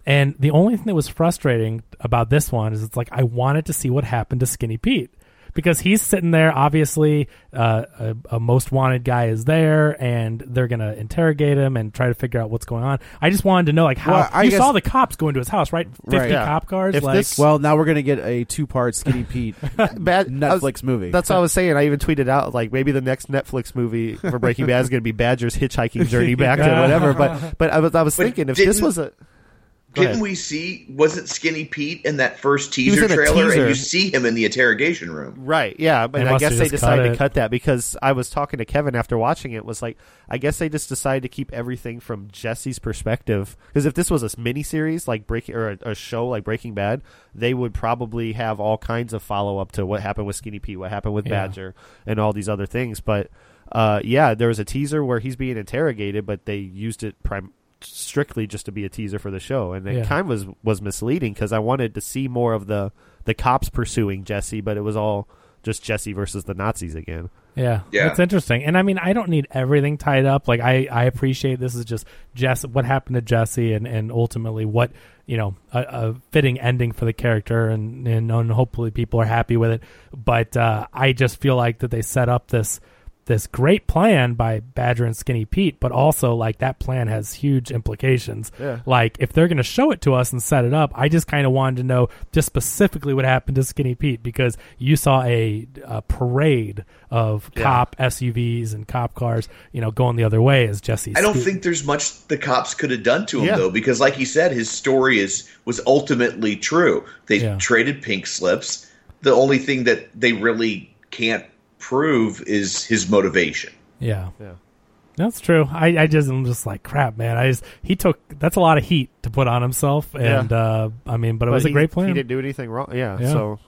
And the only thing that was frustrating about this one is it's like I wanted to see what happened to Skinny Pete. Because he's sitting there, obviously, uh, a, a most wanted guy is there, and they're gonna interrogate him and try to figure out what's going on. I just wanted to know, like, how
Well, I
you
guess-
saw the cops go into his house, right? Fifty
Right. Yeah.
cop cars.
If
like,
this-
Well, now we're gonna get a two-part Skinny Pete
Bad
Netflix
I was-
movie.
That's what I was saying. I even tweeted out like maybe the next Netflix movie for Breaking Bad is going to be Badger's hitchhiking journey back to whatever. But but I was I was
But
thinking if this
didn't-
was a Go
Didn't
ahead.
we see, wasn't Skinny Pete in that first
was
teaser
in a
trailer?
teaser.
And you see him in the interrogation room.
Right, yeah, but
They
I
must
guess
have
they
just
decided
cut
to
it.
cut that because I was talking to Kevin after watching it. Was like, I guess they just decided to keep everything from Jesse's perspective. Because if this was a miniseries like Breaking or a, a show like Breaking Bad, they would probably have all kinds of follow up to what happened with Skinny Pete, what happened with
Yeah.
Badger, and all these other things. But uh, yeah, there was a teaser where he's being interrogated, but they used it prim- strictly just to be a teaser for the show, and it
Yeah.
kind of was was misleading because I wanted to see more of the the cops pursuing Jesse, but it was all just Jesse versus the Nazis again.
Yeah,
Yeah.
it's interesting. And I mean, I don't need everything tied up. Like, I, I appreciate this is just Jesse, what happened to Jesse, and, and ultimately what, you know, a, a fitting ending for the character, and, and, and hopefully people are happy with it. But uh, I just feel like that they set up this this great plan by Badger and Skinny Pete, but also like that plan has huge implications.
Yeah.
Like if they're going to show it to us and set it up, I just kind of wanted to know just specifically what happened to Skinny Pete, because you saw a, a parade of
Yeah.
cop S U Vs and cop cars, you know, going the other way as Jesse.
I don't
scoot-
think there's much the cops could have done to him,
Yeah.
though, because like he said, his story is was ultimately true. They
Yeah.
traded pink slips. The only thing that they really can't prove is his motivation.
Yeah.
Yeah.
That's true. I, I just I'm just like crap, man. I just he took that's a lot of heat to put on himself, and
Yeah.
uh, I mean, but it was a
he-
great plan.
He didn't do anything wrong. Yeah.
Yeah.
So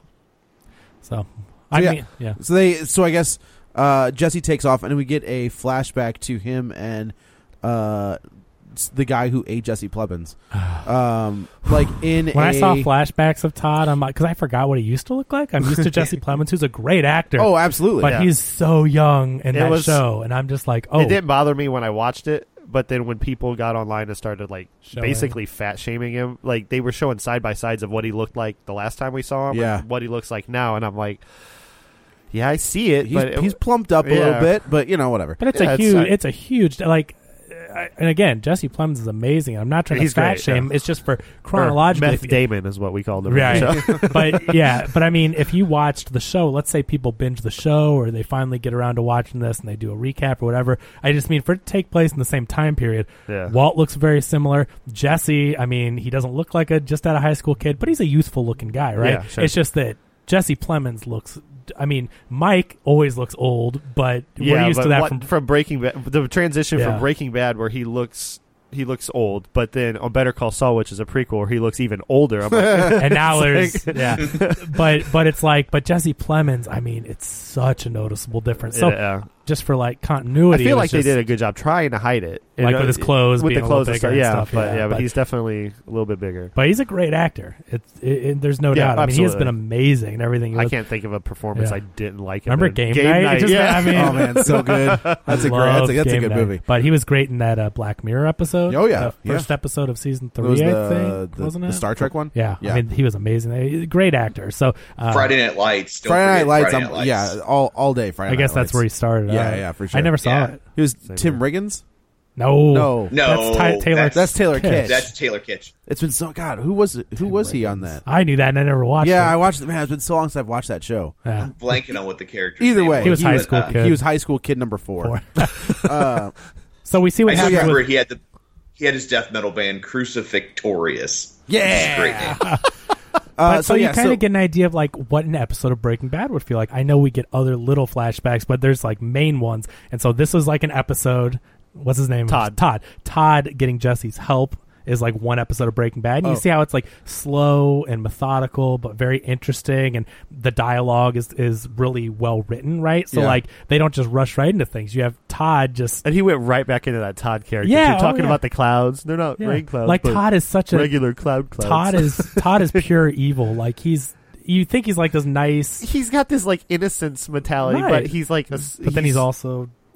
So I
So, yeah.
mean, yeah.
So they, so I guess uh, Jesse takes off, and we get a flashback to him and uh, s- the guy who ate Jesse Plemons. Um, like in
When
a,
I saw flashbacks of Todd, I'm like, because I forgot what he used to look like. I'm used to Jesse Plemons, who's a great actor.
Oh, absolutely.
But
Yeah.
he's so young in
It
that
was-
show, and I'm just like, oh,
it didn't bother me when I watched it. But then when people got online and started like
Showing.
basically fat shaming him, like they were showing side by sides of what he looked like the last time we saw him,
Yeah.
and what he looks like now, and I'm like, yeah, I see it,
he's,
but it-
he's plumped up a
Yeah.
little bit, but you know, whatever.
But it's
Yeah,
a
it's,
huge,
uh,
it's a huge, like, uh, and again, Jesse Plemons is amazing. I'm not trying
He's
to fat
great,
shame.
yeah.
It's just for
or
chronologically.
Meth
if-
Damon is what we called him.
Right.
in the show.
But yeah, but I mean, if you watched the show, let's say people binge the show or they finally get around to watching this and they do a recap or whatever. I just mean for it to take place in the same time period.
Yeah.
Walt looks very similar. Jesse, I mean, he doesn't look like a just out of high school kid, but he's a youthful looking guy, right?
Yeah, sure.
It's just that Jesse Plemons looks. I mean, Mike always looks old, but we're
yeah,
used
but
to that
what-
from.
from Breaking Bad. The transition
Yeah.
from Breaking Bad, where he looks he looks old, but then on Better Call Saul, which is a prequel, where he looks even older. I'm like,
And now
it's
there's
like-
yeah, but but it's like but Jesse Plemons. I mean, it's such a noticeable difference. So
Yeah.
just for like
I
continuity,
feel
it was
like they
just-
did a good job trying to hide it,
Like with his clothes
with
being
the
a little
clothes and
bigger
stuff.
and
Yeah,
stuff,
but
yeah,
yeah, but,
but-
he's definitely a little bit bigger.
But he's a great actor. It's it, it, there's no
Yeah,
doubt. I mean, he has
absolutely.
been amazing and everything. He
I
was-
can't think of a performance
Yeah.
I didn't like. him
Remember
in.
Game, Night? It just-
yeah.
I mean,
Oh man, so good. That's
I
a great. That's a,
love
that's a
Game
good
Night.
movie.
But he was great in that uh, Black Mirror episode.
Oh, yeah,
the first
yeah.
episode of season
It was
three. I
the,
think
the,
wasn't
the
it?
Star Trek one.
Yeah,
yeah.
I mean, he was amazing. He's a great actor. So uh,
Friday Night Lights. Don't
Friday Night
forget
Lights.
Friday
I'm-
Night Lights.
Yeah, all all day Friday.
I guess
Night
that's where he
Lights.
started.
Yeah,
out.
yeah, for sure.
I never saw
Yeah.
it.
He was
Same
Tim
here.
Riggins.
No,
No.
No,
that's Ty- Taylor.
that's-
That's Taylor
Kitsch.
Kitsch.
That's Taylor Kitsch.
It's been so God. Who was it? Who was he on that?
I knew that, and I never watched.
Yeah,
it.
I watched it. Man, it's been so long since I've watched that show.
Yeah.
Blanking on what the character.
Either way,
He was high school
uh,
kid.
He was high school kid number four. uh,
So we see
I
what
just
happens.
remember
With,
he had the he had his death metal band Crucifixtorious.
Yeah.
Great name.
uh,
but so, you
yeah,
kind of
so-
get an idea of like what an episode of Breaking Bad would feel like. I know we get other little flashbacks, but there's like main ones, and so this was like an episode. What's his name?
Todd.
Todd. Todd getting Jesse's help is like one episode of Breaking Bad. And
Oh.
you see how it's like slow and methodical, but very interesting, and the dialogue is is really well written, right? So
Yeah.
like they don't just rush right into things. You have Todd just.
And he went right back into that Todd character.
Yeah,
You're talking
oh, yeah.
about the clouds. They're not
Yeah.
rain clouds.
Like
but
Todd is such a
regular cloud clouds.
Todd is Todd is pure evil. Like he's you think he's like this nice,
He's got this like innocence mentality,
Right.
but he's like, a,
but then he's also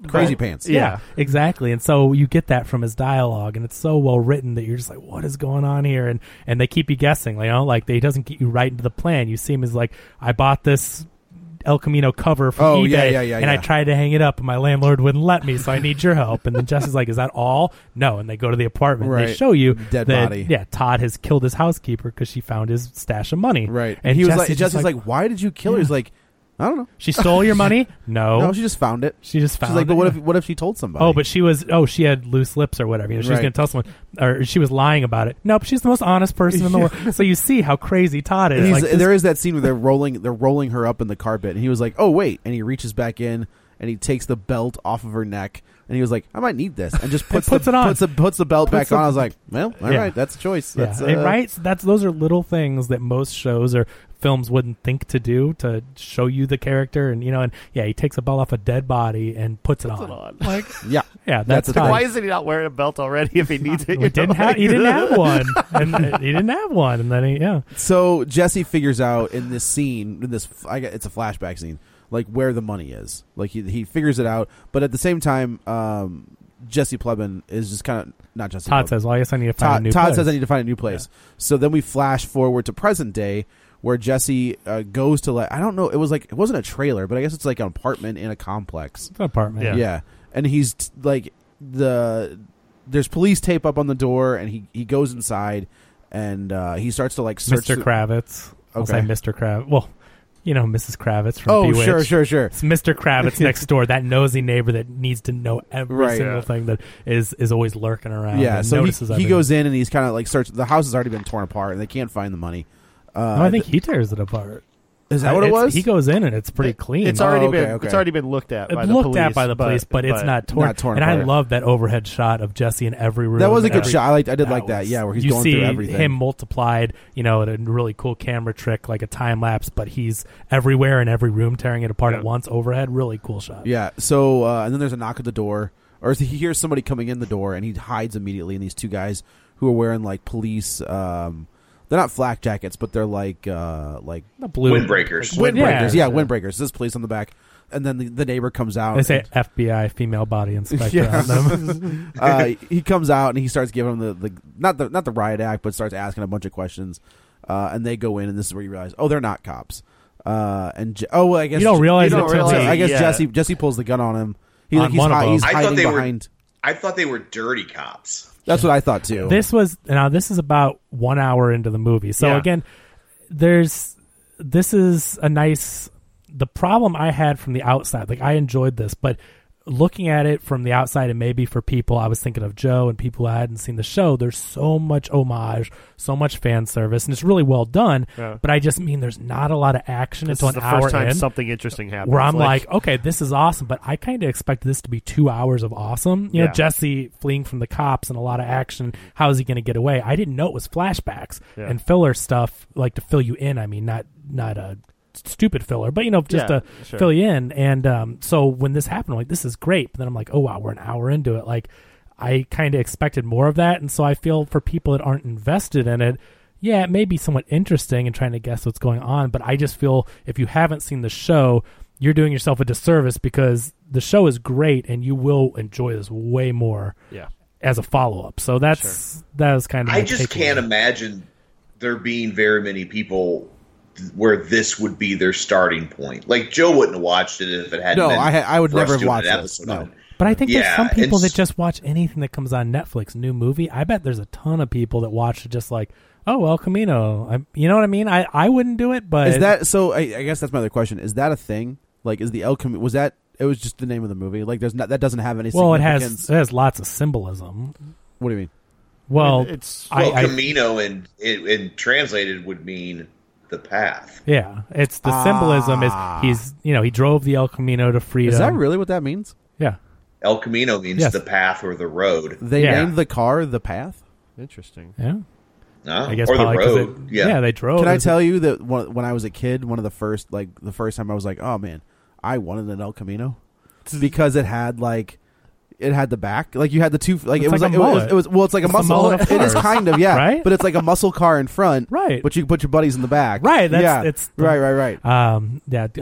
crazy
Right.
pants.
Yeah,
Yeah.
exactly. And so you get that from his dialogue, and it's so well written that you're just like, what is going on here? And and they keep you guessing, you know, like they doesn't get you right into the plan. You see him as like, I bought this El Camino cover from
Oh,
eBay,
yeah, yeah, yeah,
and
yeah.
I tried to hang it up, and my landlord wouldn't let me, so I need your help. And then Jesse's like, is that all? No. And they go to the apartment. And they
Right.
show you
Dead
that,
body.
yeah, Todd has killed his housekeeper because she found his stash of money.
Right.
And
he was
Jesse's
like,
just
Jesse's like, why did you kill her?
Yeah.
He's like, I don't know.
She stole your money? No.
No, she just found it.
She just found
She's like,
it.
but what
yeah.
if what if she told somebody?
Oh, but she was. Oh, she had loose lips or whatever. You know, she was
Right.
going to tell someone, or she was lying about it. No, but she's the most honest person in the world. So you see how crazy Todd is.
And he's,
Like, this-
there is that scene where they're rolling they're rolling her up in the carpet, and he was like, oh wait, and he reaches back in and he takes the belt off of her neck, and he was like, I might need this, and just puts,
puts
the,
it on.
puts the puts the belt
Puts
back
the-
on. I was like, well, all right,
Yeah.
that's a choice.
yeah,
That's,
and
uh,
right. That's those are little things that most shows or films wouldn't think to do to show you the character, and you know, and yeah, he takes a belt off a dead body and puts it
Puts
on.
it on.
Like,
Yeah,
yeah, that's,
the
Todd.
thing.
Why isn't he not wearing a belt already if he needs it?
He didn't have. He didn't have one, and uh, he didn't have one, and then he yeah.
So Jesse figures out in this scene, in this I get, it's a flashback scene, like where the money is. Like he he figures it out, but at the same time, um, Jesse Plemons is just kind of not Jesse.
Todd
Plemons.
says, "Well, I guess I need to find
Todd,
a new
Todd
place."
says I need to find a new place. So then we flash forward to present day, where Jesse uh, goes to like I don't know. It was like it wasn't a trailer, but I guess it's like an apartment in a complex.
It's an apartment.
Yeah.
Yeah, and he's t- like the there's police tape up on the door, and he he goes inside, and uh, he starts to like search
Mister
the-
Kravitz. I'll
Okay.
say Mister Kravitz. Well, you know Missus Kravitz from
Oh,
Bewitched.
sure, sure, sure.
It's Mister Kravitz next door, that nosy neighbor that needs to know every
Right.
single
Yeah.
thing that is is always lurking around.
Yeah,
and
so he,
notices
he
everything.
goes in and he's kind of like search. The house has already been torn apart, and they can't find the money. Uh,
No, I think he tears it apart.
Is that what it
It's-
was?
He goes in and it's pretty clean.
It's already
Oh, okay,
been
okay.
it's already been looked at. By
It's
the
looked
police,
at by the police, but, it's not torn.
Not torn
and I
apart.
love that overhead shot of Jesse in every room.
That was a
and
good
every-
shot. I liked. I did like that.
was-
Yeah, where he's
you
going
see
through everything.
him multiplied, you know, at a really cool camera trick, like a time lapse, but he's everywhere in every room, tearing it apart
Yeah.
at once. Overhead, really cool shot.
Yeah. So uh, and then there's a knock at the door, or he hears somebody coming in the door, and he hides immediately. And these two guys who are wearing like police. Um, they're not flak jackets, but they're like uh, like
The blue
Windbreakers.
windbreakers. Yeah,
Yeah.
windbreakers. It says police on the back, and then the, the neighbor comes out.
They say
and-
F B I, female body inspector
Yeah.
on them.
uh, he comes out and he starts giving them the, the not the not the riot act, but starts asking a bunch of questions. Uh, and they go in, and this is where you realize, oh, they're not cops. Uh, and Je- oh, well, I guess
You don't realize
you
it until
realize-
the-
I guess
yeah.
Jesse Jesse pulls the gun on him. He,
On
like, he's,
one of
hi-
them.
he's
I
hiding
thought they
behind.
were. I thought they were dirty cops.
That's what I thought too.
This was now. This is about one hour into the movie. So
Yeah.
again, there's this is a nice. The problem I had from the outside, like I enjoyed this, but looking at it from the outside, and maybe for people, I was thinking of Joe and people who hadn't seen the show. There's so much homage, so much fan service, and it's really well done.
Yeah.
But I just mean there's not a lot of action
This
until
is
an
the
hour
first time
in.
something interesting happens.
Where I'm like, okay, this is awesome, but I kind of expected this to be two hours of awesome. You know,
Yeah.
Jesse fleeing from the cops and a lot of action. How is he going to get away? I didn't know it was flashbacks
Yeah.
and filler stuff, like to fill you in. I mean, not not a stupid filler, but you know, just
Yeah,
to
sure.
fill you in. And um, so when this happened, I'm like, this is great. But then I'm like, oh wow, we're an hour into it. Like, I kind of expected more of that, and so I feel for people that aren't invested in it. Yeah, it may be somewhat interesting and trying to guess what's going on, but I just feel if you haven't seen the show, you're doing yourself a disservice because the show is great and you will enjoy this way more
Yeah.
as a follow-up. So that's that was kind of
I
my
just
takeaway.
can't imagine there being very many people where this would be their starting point. Like Joe wouldn't have watched it if it hadn't.
No,
been
I ha- I would
for us
never have
doing
watched
an
this,
episode
no.
on it.
But I think there's
Yeah,
some people
and
that
s-
just watch anything that comes on Netflix, new movie. I bet there's a ton of people that watch it just like, oh, El Camino. I, you know what I mean? I, I wouldn't do it, but
Is that so? I, I guess that's my other question. Is that a thing? Like, is the El Camino? Was that? It was just the name of the movie. Like, there's not that doesn't have any.
well, it has
significance.
it has lots of symbolism.
What do you mean?
Well,
it's
I,
Well,
I-
Camino and it, and translated would mean the path.
yeah, it's the symbolism is he's you know he drove the El Camino to freedom.
Is that really what that means?
Yeah,
El Camino means
Yes.
the path or the road.
They
Yeah.
named the car the Path.
Interesting.
yeah.
No,
I guess
or the
probably 'cause
road.
It,
yeah.
they drove.
Can I
It was-
tell you that when when I was a kid, one of the first like the first time I was like, oh man, I wanted an El Camino because it had like. It had the back, like you had the two, like
It's
it was
like
like,
a
it was,
mullet.
it was. Well, it's like
It's
a
the
muscle.
mullet of
It is
cars.
kind of, yeah,
Right?
But it's like a muscle car in front,
Right.
But you can put your buddies in the back,
Right, that's-
yeah,
it's-
right, right, right.
Um, yeah, uh,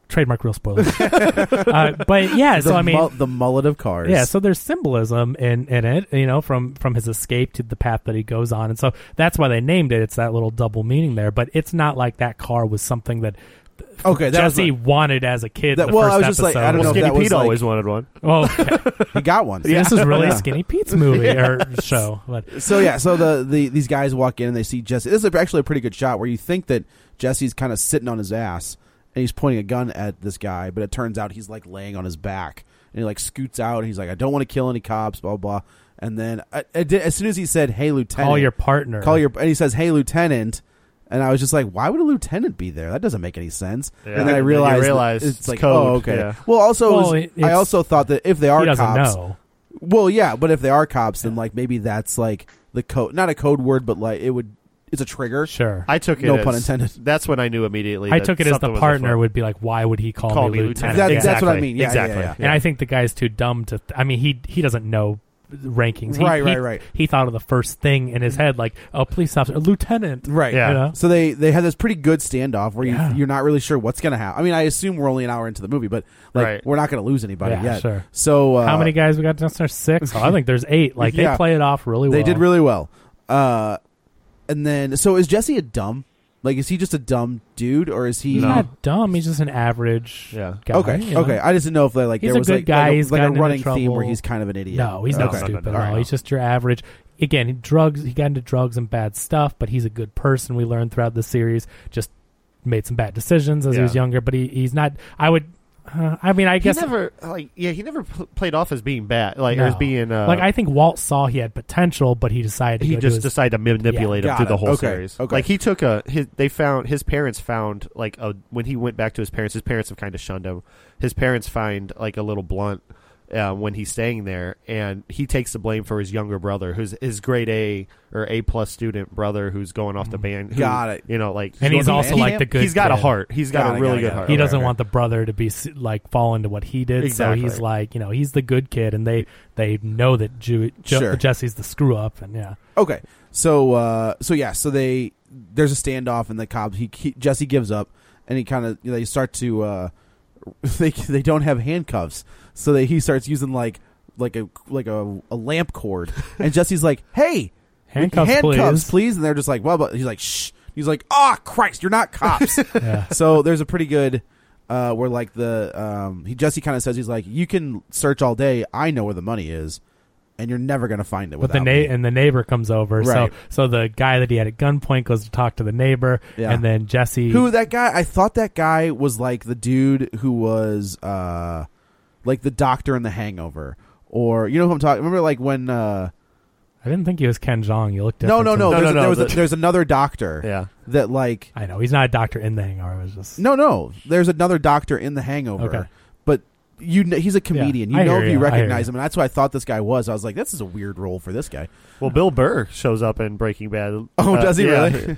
trademark real spoilers. uh, but yeah,
the
so I mean,
mul- the mullet of cars.
Yeah, so there's symbolism in, in it, you know, from, from his escape to the path that he goes on. And so that's why they named it. It's that little double meaning there. But it's not like that car was something that
okay, that
Jesse
was like,
wanted as a kid.
That,
in the
well,
first
I was just
episode.
like, I don't
well,
know
Skinny
if that
Pete
was
always
like,
wanted one.
Oh, okay.
he got one.
Yeah, this is really
yeah.
Skinny Pete's movie or show. But.
So yeah, so the, the these guys walk in and they see Jesse. This is actually a pretty good shot where you think that Jesse's kind of sitting on his ass and he's pointing a gun at this guy, but it turns out he's like laying on his back and he like scoots out and he's like, I don't want to kill any cops, blah blah. And then I, I did, as soon as he said, "Hey, Lieutenant,"
call your partner,
call your, and he says, "Hey, Lieutenant." And I was just like, why would a lieutenant be there? That doesn't make any sense.
Yeah.
And then I realized,
realize
it's,
it's
like,
code,
oh, okay.
yeah.
Well, also,
Well,
it was-
it-
I
it's-
also thought that if they are
he doesn't
cops,
know.
well, yeah, but if they are cops, then like maybe that's like the code, not a code word, but like it would, it's a trigger.
Sure.
I took it
no
as,
pun intended.
That's when I knew immediately.
I
that
took it as
something
the
was
partner
afoot.
would be like, why would he call,
Call
me
me
lieutenant?
lieutenant.
That-
exactly.
That's what I mean. Yeah,
exactly.
yeah, yeah.
And I think the guy's too dumb to. Th- I mean, he he doesn't know rankings. He,
Right,
he,
right, right.
He thought of the first thing in his head, like, oh, police officer, lieutenant.
Right.
Yeah.
You know?
So they they had this pretty good standoff where
Yeah.
you, you're not really sure what's going to happen. I mean, I assume we're only an hour into the movie, but like
Right.
we're not going to lose anybody
Yeah,
yet.
sure.
So uh,
How many guys we got downstairs? Six. Oh, I think there's eight. Like
Yeah.
they play it off really well.
They did really well. Uh, and then so is Jesse a dumb? Like, is he just a dumb dude, or is he?
He's
No.
not dumb. He's just an average
Yeah.
guy.
Okay,
you know?
okay. I just didn't know if like
He's
there
a
was
good
like,
guy.
like a,
He's
like a
gotten into
running theme where
trouble.
he's kind of an idiot.
No, he's
No,
not
no, no,
stupid
no,
at all.
no.
He's just your average. Again, he drugs. He got into drugs and bad stuff, but he's a good person. We learned throughout the series. Just made some bad decisions as he
Yeah.
was younger, but he, he's not. I would. Uh, I mean, I guess
he never like yeah he never pl- played off as being bad like or
no.
as being uh,
like I think Walt saw he had potential, but he decided to
he
go
just
to his,
decided to manipulate
Yeah,
him through
got
the
it.
whole
Okay,
series.
okay.
Like he took a his they found his parents found like a when he went back to his parents. His parents have kind of shunned him. His parents find like a little blunt uh, when he's staying there, and he takes the blame for his younger brother, who's his grade A or A plus student brother, who's going off the band. who,
Got it.
You know, like
and he's
going
also
to
like
camp?
the good.
he's got a
kid.
heart. He's got,
Got
a
it,
really
got it,
good
got it.
heart.
He
Okay,
doesn't
okay.
want the brother to be s- like fall into what he did.
Exactly.
So he's like, you know, he's the good kid, and they they know that Ju- Ju-
Sure.
Jesse's the screw up, and yeah.
Okay, so uh, so yeah, so they there's a standoff, and the cops. He, he Jesse gives up, and he kind of you know, they start to uh, they they don't have handcuffs, so they, he starts using like like a like a, a lamp cord, and Jesse's like, "Hey,
Handcuffs,
handcuffs,
please."
And they're just like, "Well," but he's like, "Shh." He's like, "Ah, Christ, you're not cops."
Yeah.
So there's a pretty good uh, where like the um, he Jesse kind of says he's like, "You can search all day. I know where the money is, and you're never gonna find it."
But the
without
na-
me."
and the neighbor comes over,
Right.
so so the guy that he had at gunpoint goes to talk to the neighbor,
Yeah.
and then Jesse,
Who that guy? I thought that guy was like the dude who was uh, like the doctor in The Hangover, or you know who I'm talking. Remember, like when uh,
I didn't think he was Ken Jeong. You looked
no,
different
no,
to
no,
me.
No,
there's,
no,
a, there
no,
was a,
the-
there's another doctor.
Yeah.
that like
I know he's not a doctor in the Hangover. It was just
no, no. There's another doctor in The Hangover.
Okay.
But you, kn- he's a comedian.
Yeah,
you
I
know
hear
if you
you, I hear
recognize
you.
him, and that's what I thought this guy was. I was like, this is a weird role for this guy.
Well, Bill Burr shows up in Breaking Bad.
Oh,
Uh,
does he
yeah.
really?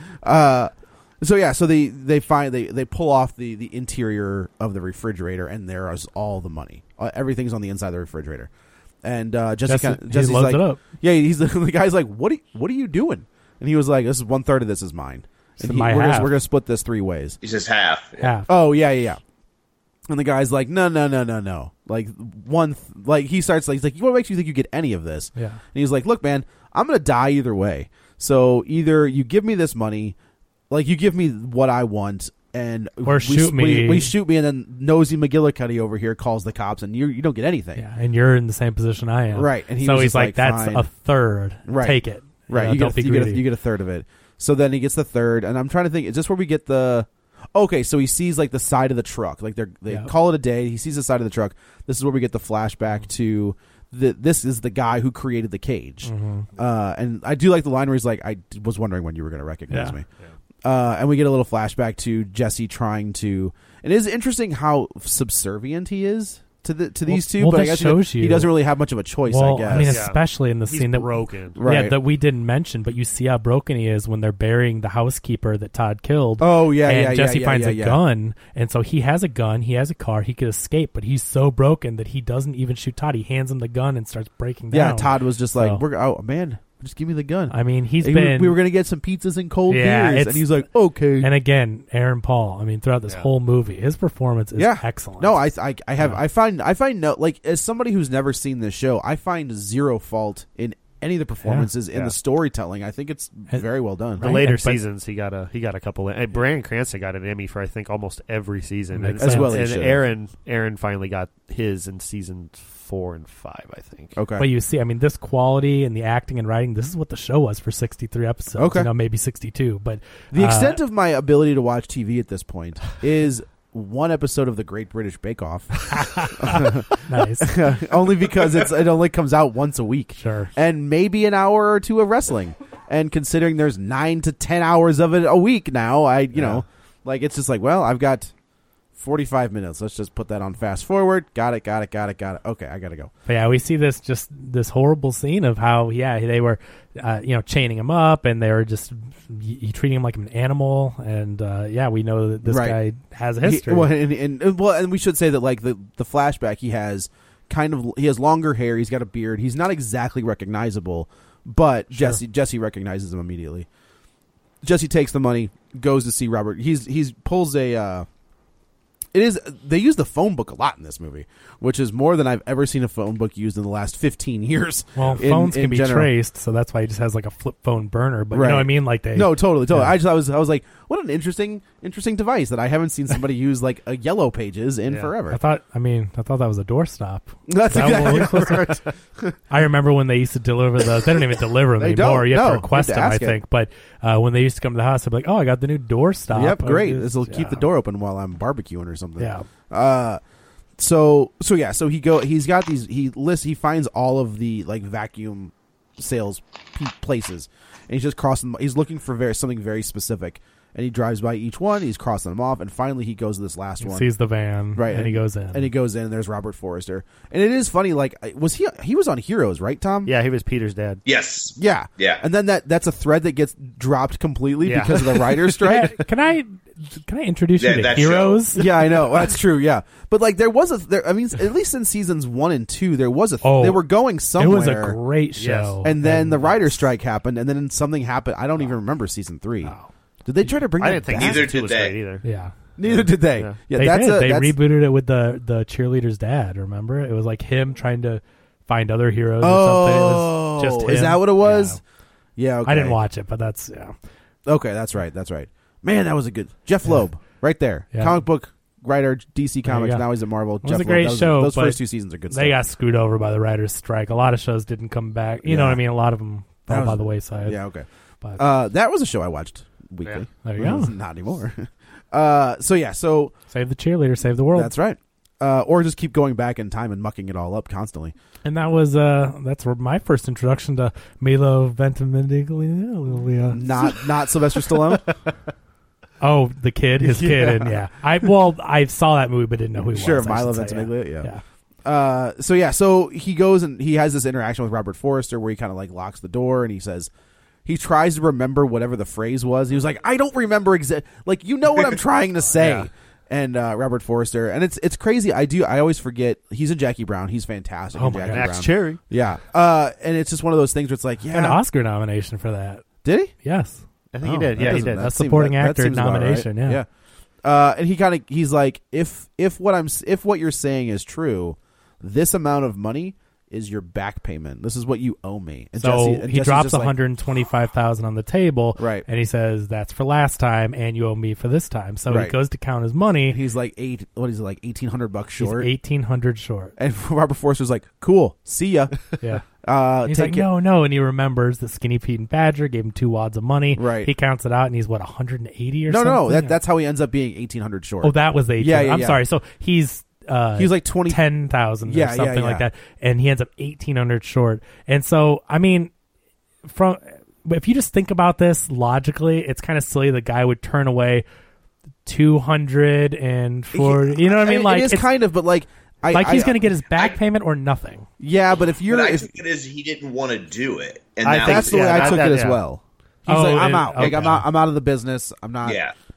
uh, so yeah, so they they find they they pull off the the interior of the refrigerator, and there is all the money. Uh, everything's on the inside of the refrigerator. And uh, Jesse,
Jesse-
kinda,
he
Jesse's
loads
like,
it up.
yeah, he's the, the guy's like, what? Are you, what are you doing? And he was like, this is one third of this is mine.
It's
And he,
my
we're, gonna,
half.
we're gonna split this three ways.
He says half.
half.
Oh yeah, yeah, yeah. And the guy's like, no, no, no, no, no. Like one, th- like he starts like he's like, what makes you think you get any of this?
Yeah.
And he's like, look, man, I'm gonna die either way. So either you give me this money, like you give me what I want, and
Or
we,
shoot me.
We, we shoot me, and then Nosy McGillicuddy over here calls the cops, and you you don't get anything.
Yeah, and you're in the same position I am.
Right, and he
so
was
he's
just
like,
like,
that's
fine.
a third.
Right.
Take it.
Right,
know,
you,
don't
get, a,
be
you, get a,
greedy.
you get a third of it. So then he gets the third, and I'm trying to think, is this where we get the... Okay, so he sees like the side of the truck. Like they're, they
Yeah.
call it a day. He sees the side of the truck. This is where we get the flashback to... The, this is the guy who created the cage.
Mm-hmm.
Uh, and I do like the line where he's like, I d- was wondering when you were going to recognize
Yeah.
me. Uh, and we get a little flashback to Jesse trying to... And it is interesting how subservient he is to the to these
Well-
two,
well,
but I
that
guess he,
shows
he
you-
doesn't really have much of a choice,
well,
I guess.
I mean,
Yeah.
especially in the
He's
scene that
broken.
Right.
yeah, that we didn't mention, but you see how broken he is when they're burying the housekeeper that Todd killed.
Oh, yeah,
and
yeah, yeah,
Jesse
yeah,
finds
yeah,
a
yeah.
gun, and so he has a gun, he has a car, he could escape, but he's so broken that he doesn't even shoot Todd. He hands him the gun and starts breaking
Yeah,
down.
Todd was just like,
So-
"We're oh man, Just give me the gun.
I mean, he's
and
been.
We were going to get some pizzas and cold
yeah,
beers, and he's like, okay.
And again, Aaron Paul. I mean, throughout this
Yeah.
whole movie, his performance is
yeah.
excellent.
No, I, I, I have,
Yeah.
I find, I find no, like as somebody who's never seen this show, I find zero fault in any of the performances in
Yeah.
the storytelling. I think it's very well done.
The
Right.
later
And- but-
seasons, he got a he got a couple. And Bryan Cranston got an Emmy for I think almost every season,
Makes
and,
As well
and,
he
and
should.
Aaron Aaron finally got his in season four and five, I think.
Okay.
But you see, I mean, this quality and the acting and writing, this is what the show was for sixty-three episodes.
Okay.
You know, maybe sixty-two. But
The
uh,
extent of my ability to watch T V at this point is one episode of the Great British Bake Off.
nice.
Only because it's it only comes out once a week.
Sure.
And maybe an hour or two of wrestling. And considering there's nine to ten hours of it a week now, I you
Yeah.
know, like it's just like, well, I've got forty-five minutes. Let's just put that on fast forward. Got it, got it, got it, got it. Okay, I gotta go.
But yeah, we see this just this horrible scene of how yeah they were, uh, you know, chaining him up and they were just y- treating him like an animal. And uh, yeah, we know that this
Right.
guy has a
He-
history.
well, and, and, and- well, and we should say that like the the flashback he has kind of he has longer hair. He's got a beard. He's not exactly recognizable, but Jesse Jesse recognizes him immediately. Jesse takes the money, goes to see Robert. He's he's pulls a. Uh, It is. They use the phone book a lot in this movie, which is more than I've ever seen a phone book used in the last fifteen years.
Well,
in-
phones
in
can be
general.
traced, so that's why he just has like a flip phone burner. But you
Right.
know what I mean? Like they
No, totally, totally.
Yeah.
I just I was I was like, what an interesting interesting device that I haven't seen somebody use like a Yellow Pages in
Yeah.
forever.
I thought. I mean, I thought that was a doorstop.
That's
Is that what
exactly
we're supposed to-
right.
I remember when they used to deliver those. They don't even deliver them
They
anymore.
don't.
You have
No,
to
you
request
have to
them, I
ask it.
think. But uh, when they used to come to the house, I'd be like, "Oh, I got the new doorstop."
Yep, great.
Uh,
This will keep the
yeah.
door open while I'm barbecuing or something.
Yeah.
Uh, so so yeah. So he go. He's got these. He lists. He finds all of the like vacuum sales p- places, and he's just crossing. He's looking for very something very specific, and he drives by each one. He's crossing them off, and finally he goes to this last
He
one.
sees the van,
Right,
and he goes in.
And he goes in, and there's Robert Forrester. And it is funny, like, was he he was on Heroes, right, Tom?
Yeah, he was Peter's dad.
Yes.
Yeah.
Yeah.
And then that that's a thread that gets dropped completely
Yeah.
because of the writer's strike.
Yeah, can I can I introduce
Yeah,
you to
that
Heroes?
Yeah, I know. That's true, yeah. But, like, there was a, there, I mean, at least in seasons one and two, there was a,
Oh,
they were going
It
somewhere.
was a great show.
And then the writer's strike happened, and then something happened. I don't even remember season three.
Oh.
Did they try to bring
I
that
didn't think
back?
Neither
season two
did
was
they.
great either.
Yeah.
Neither did they.
Yeah.
Yeah,
they
that's
did.
a,
they
that's,
rebooted it with the the cheerleader's dad. Remember, it was like him trying to find other heroes.
Oh,
or something. It was just
is
him.
that what it was?
Yeah.
Yeah, okay.
I didn't watch it, but that's yeah.
Okay, that's right. That's right. Man, that was a good Jeff Loeb right there.
Yeah.
Comic book writer, D C
There you
Comics.
go.
Now he's at Marvel.
It was
Jeff
a great
Loeb. That was-
show.
Those
but
first two seasons are good.
They
stuff.
got screwed over by the writer's strike. A lot of shows didn't come back. You know
Yeah.
what I mean? A lot of them
That
fell
was-
by the wayside.
Yeah, okay.
But
Uh, that was a show I watched weekly.
There you
Well,
go.
Not anymore. uh, so yeah, so
save the cheerleader, save the world.
that's right. Uh, or just keep going back in time and mucking it all up constantly.
And that was uh that's where my first introduction to Milo Ventimiglia.
Not not Sylvester Stallone.
Oh, the kid, his kid,
Yeah.
and yeah. I well, I saw that movie, but didn't know who he
Sure,
was. I
Milo
should say,
Ventimiglia. Yeah.
yeah.
Uh, so yeah, so he goes and he has this interaction with Robert Forrester where he kind of like locks the door and he says he tries to remember whatever the phrase was. He was like, I don't remember exa- like you know what I'm trying to say.
Yeah.
And uh, Robert Forrester, and it's it's crazy. I do I always forget he's in Jackie Brown. He's fantastic.
Oh
in
my
Jackie
God.
Max
Brown.
Cherry.
Yeah, uh, and it's just one of those things where it's like, yeah,
An Oscar nomination for that.
did he?
Yes.
I think
Oh,
he did.
that
Yeah, he
doesn't-
did.
that
That's
seems-
supporting
that- that
actor
seems about right.
nomination, yeah.
yeah. Uh, and he kind of he's like, if if what I'm s- if what you're saying is true, this amount of money is your back payment. This is what you owe me. And
So
Jesse- and
he
Jesse's
drops
just like,
one hundred twenty-five thousand dollars on the table,
Right.
And he says, "That's for last time, and you owe me for this time." So
Right.
he goes to count his money.
He's like eight. What is it like? Eighteen hundred bucks
He's
short.
eighteen hundred short.
And Robert Forster's like, cool. See ya.
Yeah.
Uh,
He's
take
like,
it.
no, no, and he remembers that Skinny Pete and Badger gave him two wads of money.
Right.
He counts it out, and he's what one hundred eighty or
No,
something.
no, that, that's how he ends up being eighteen hundred short.
Oh, that was the eighteen.
Yeah, yeah,
I'm
yeah.
sorry. So he's uh,
He's like twenty
ten thousand
Yeah,
or
yeah,
something like
yeah.
that, and he ends up eighteen hundred short. And so, I mean, from if you just think about this logically, it's kind of silly. The guy would turn away two hundred and forty. You know what I mean? Like
it is
it's,
kind of, but like, I,
like he's
I-
going to get his back
I-
payment or nothing.
Yeah, but if you're,
But I
if,
think it is he didn't want to do it, and
I
that
think
that's
was,
the way
yeah,
I
that-
took
that-
it as
yeah.
well. He's
Oh,
like, I'm
and-
out. Like I'm
okay.
out. I'm out of the business. I'm not.
yeah.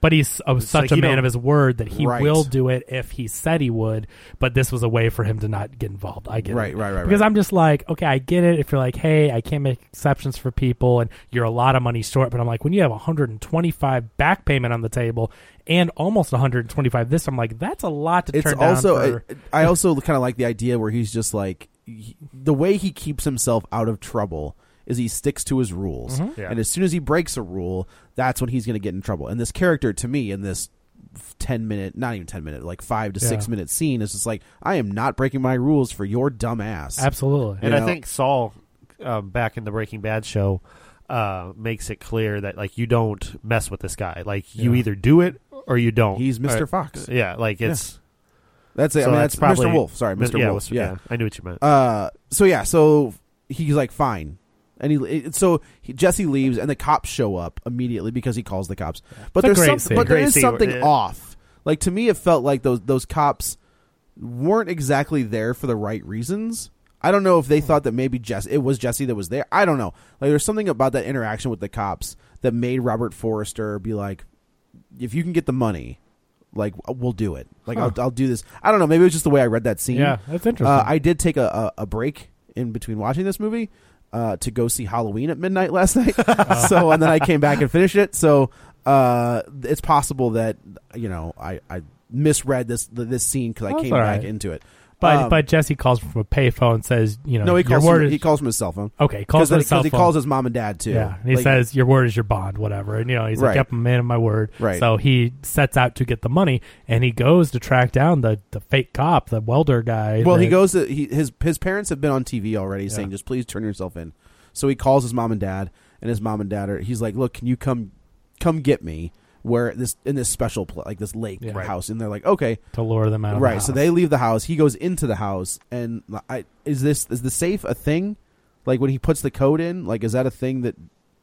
but he's uh, such
like
a man of his word that he
Right.
will do it if he said he would. But this was a way for him to not get involved. I get
Right,
it,
right, right,
Because
right.
I'm just like, okay, I get it. If you're like, hey, I can't make exceptions for people, and you're a lot of money short. But I'm like, when you have one hundred twenty-five back payment on the table and almost one hundred twenty-five this, I'm like, that's a lot to
It's
turn
also
down. For,
I, I also kind of like the idea where he's just like he, the way he keeps himself out of trouble is he sticks to his rules,
Mhm.
Yeah.
and as soon as he breaks a rule, that's when he's going to get in trouble. And this character, to me, in this ten minute, not even ten minute, like five to
Yeah.
six minute scene, is just like, I am not breaking my rules for your dumb ass.
Absolutely.
And
You
I
know?
think Saul, um, back in the Breaking Bad show, uh, makes it clear that like you don't mess with this guy. Like you
Yeah.
either do it or you don't.
He's Mister
Or-
Fox.
Yeah, like it's.
That's it.
So
I mean,
that's
that's,
probably
Mister Wolf. Sorry, Mister
Yeah,
Wolf.
was-
yeah.
yeah, I knew what you meant.
Uh, so yeah, so he's like, fine. And he, it- so he, Jesse leaves, and the cops show up immediately because he calls the cops. But
It's a
there's
great
some,
scene.
but there
Great
is
scene.
something
Yeah.
off. Like to me, it felt like those those cops weren't exactly there for the right reasons. I don't know if they thought that maybe Jesse, it was Jesse that was there. I don't know. Like there's something about that interaction with the cops that made Robert Forrester be like, if you can get the money, like we'll do it. Like
Huh.
I'll I'll do this. I don't know. Maybe it was just the way I read that scene.
Yeah, that's interesting.
Uh, I did take a, a, a break in between watching this movie uh, to go see Halloween at midnight last night. So and then I came back and finished it. So uh, it's possible that you know I, I misread this this scene because I
That's
came
all
back
right.
into it.
But
Um,
but Jesse calls from a payphone and says, you know,
no, he
your
calls
word
from,
is,
he calls from his cell phone.
Okay, he calls from his cell
he
phone.
calls his mom and dad too.
Yeah, and he
Like,
says your word is your bond, whatever. And you know, he's
Right.
like, "Yep, I'm a man of my word."
Right.
So he sets out to get the money, and he goes to track down the, the fake cop, the welder guy.
Well, he
that-
goes to he, his his parents have been on T V already saying, just please turn yourself in. So he calls his mom and dad, and his mom and dad are. He's like, look, can you come come get me? Where this in this special pl- like this lake
Yeah. Right.
house, and they're like, okay,
to lure them out. Of
right.
the
So
house.
they leave the house. He goes into the house, and I is this is the safe a thing? Like when he puts the code in, like is that a thing that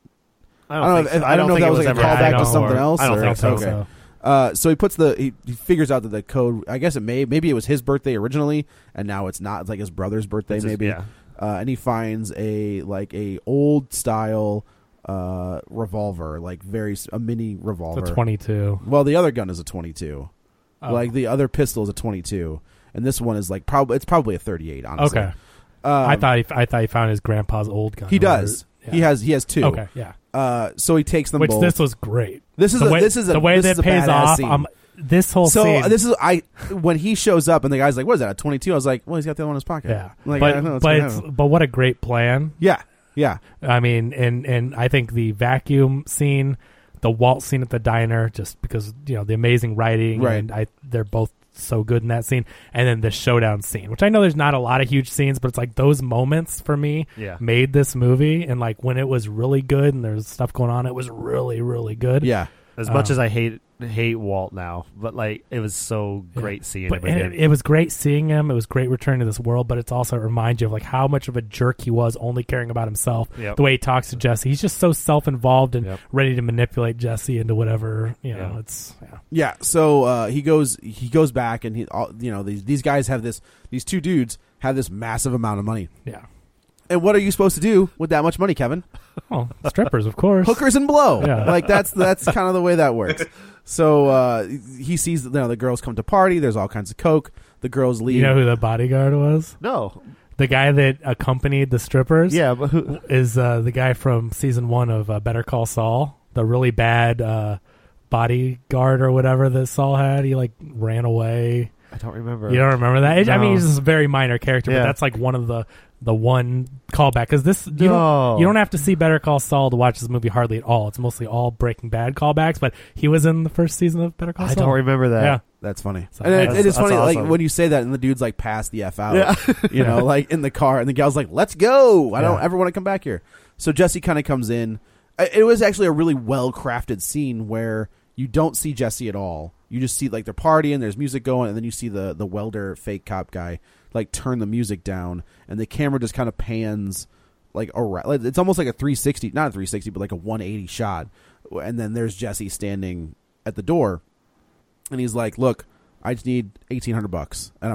I
I
don't,
don't
think
know.
so.
If, I don't know if
think
that
it
was like a
ever-
I
callback to
don't-
something
or-
else.
I don't
or-
think so.
Okay.
So-
Uh, so he puts the he, he figures out that the code. I guess it may maybe it was his birthday originally, and now it's not. It's like his brother's birthday,
It's his-
maybe.
yeah.
Uh, and he finds a like a old style uh, revolver, like very s- a mini revolver.
the twenty-two.
Well, the other gun is a twenty-two.
Oh.
Like the other pistol is a twenty-two, and this one is like probably it's probably a thirty-eight. Honestly,
Okay.
Um,
I thought he, I thought he found his grandpa's old gun.
he
or-
does.
yeah.
He has he has two.
Okay, yeah.
Uh, so he takes them
Which
both.
this was great.
This is
the
a-
way,
this is a-
the way
this
that
is a
pays
badass
off.
scene.
Um, this whole
so
scene.
uh, this is I when he shows up and the guy's like, "What is that? A twenty-two?" I was like, "Well, he's got the other one in his pocket."
yeah,
like,
but
I don't know what's
but
gonna
it's,
happen.
but what a great plan.
yeah, yeah,
I mean, and and I think the vacuum scene, the Walt scene at the diner, just because you know the amazing writing,
Right.
and I they're both so good in that scene, and then the showdown scene, which I know there's not a lot of huge scenes, but it's like those moments for me
Yeah.
made this movie, and like when it was really good and there's stuff going on, it was really really good.
yeah.
As much
Um,
as I hate hate Walt now, but like it was so great seeing
But
him
and
again.
it, it was great seeing him. It was great returning to this world, but it's also it reminds you of like how much of a jerk he was, only caring about himself.
Yep.
The way he talks to Jesse, he's just so self-involved and
Yep.
ready to manipulate Jesse into whatever you know.
Yeah.
It's yeah.
Yeah, so uh, he goes he goes back and he all, you know these these guys have this these two dudes have this massive amount of money.
Yeah.
And what are you supposed to do with that much money, Kevin?
Oh, strippers, of course.
Hookers and blow.
Yeah.
Like that's that's kind of the way that works. So uh, he sees you know the girls come to party. There's all kinds of coke. The girls leave.
You know who the bodyguard was?
no,
The guy that accompanied the strippers.
yeah, but who?
is uh, the guy from season one of uh, Better Call Saul, the really bad uh, bodyguard or whatever that Saul had. He like ran away.
I don't remember.
You don't remember that? I mean,
No.
he's just a very minor character,
Yeah.
but that's like one of the the one callback because this you,
No.
don't, you don't have to see Better Call Saul to watch this movie hardly at all. It's mostly all Breaking Bad callbacks, but he was in the first season of Better Call
I
Saul.
don't remember that.
Yeah.
That's funny.
So
and it,
that's-
it is
that's
funny, like
awesome.
when you say that, and the dude's like pass the f out,
Yeah.
you know, like in the car, and the gal's like, "Let's go! I don't
Yeah.
ever want to come back here." So Jesse kind of comes in. I- It was actually a really well crafted scene where you don't see Jesse at all. You just see like they're partying, there's music going, and then you see the the welder fake cop guy like turn the music down, and the camera just kind of pans like around. like, It's almost like a three sixty, not a three sixty, but like a one eighty shot, and then there's Jesse standing at the door. And he's like, "Look, I just need eighteen hundred bucks, and I'm out.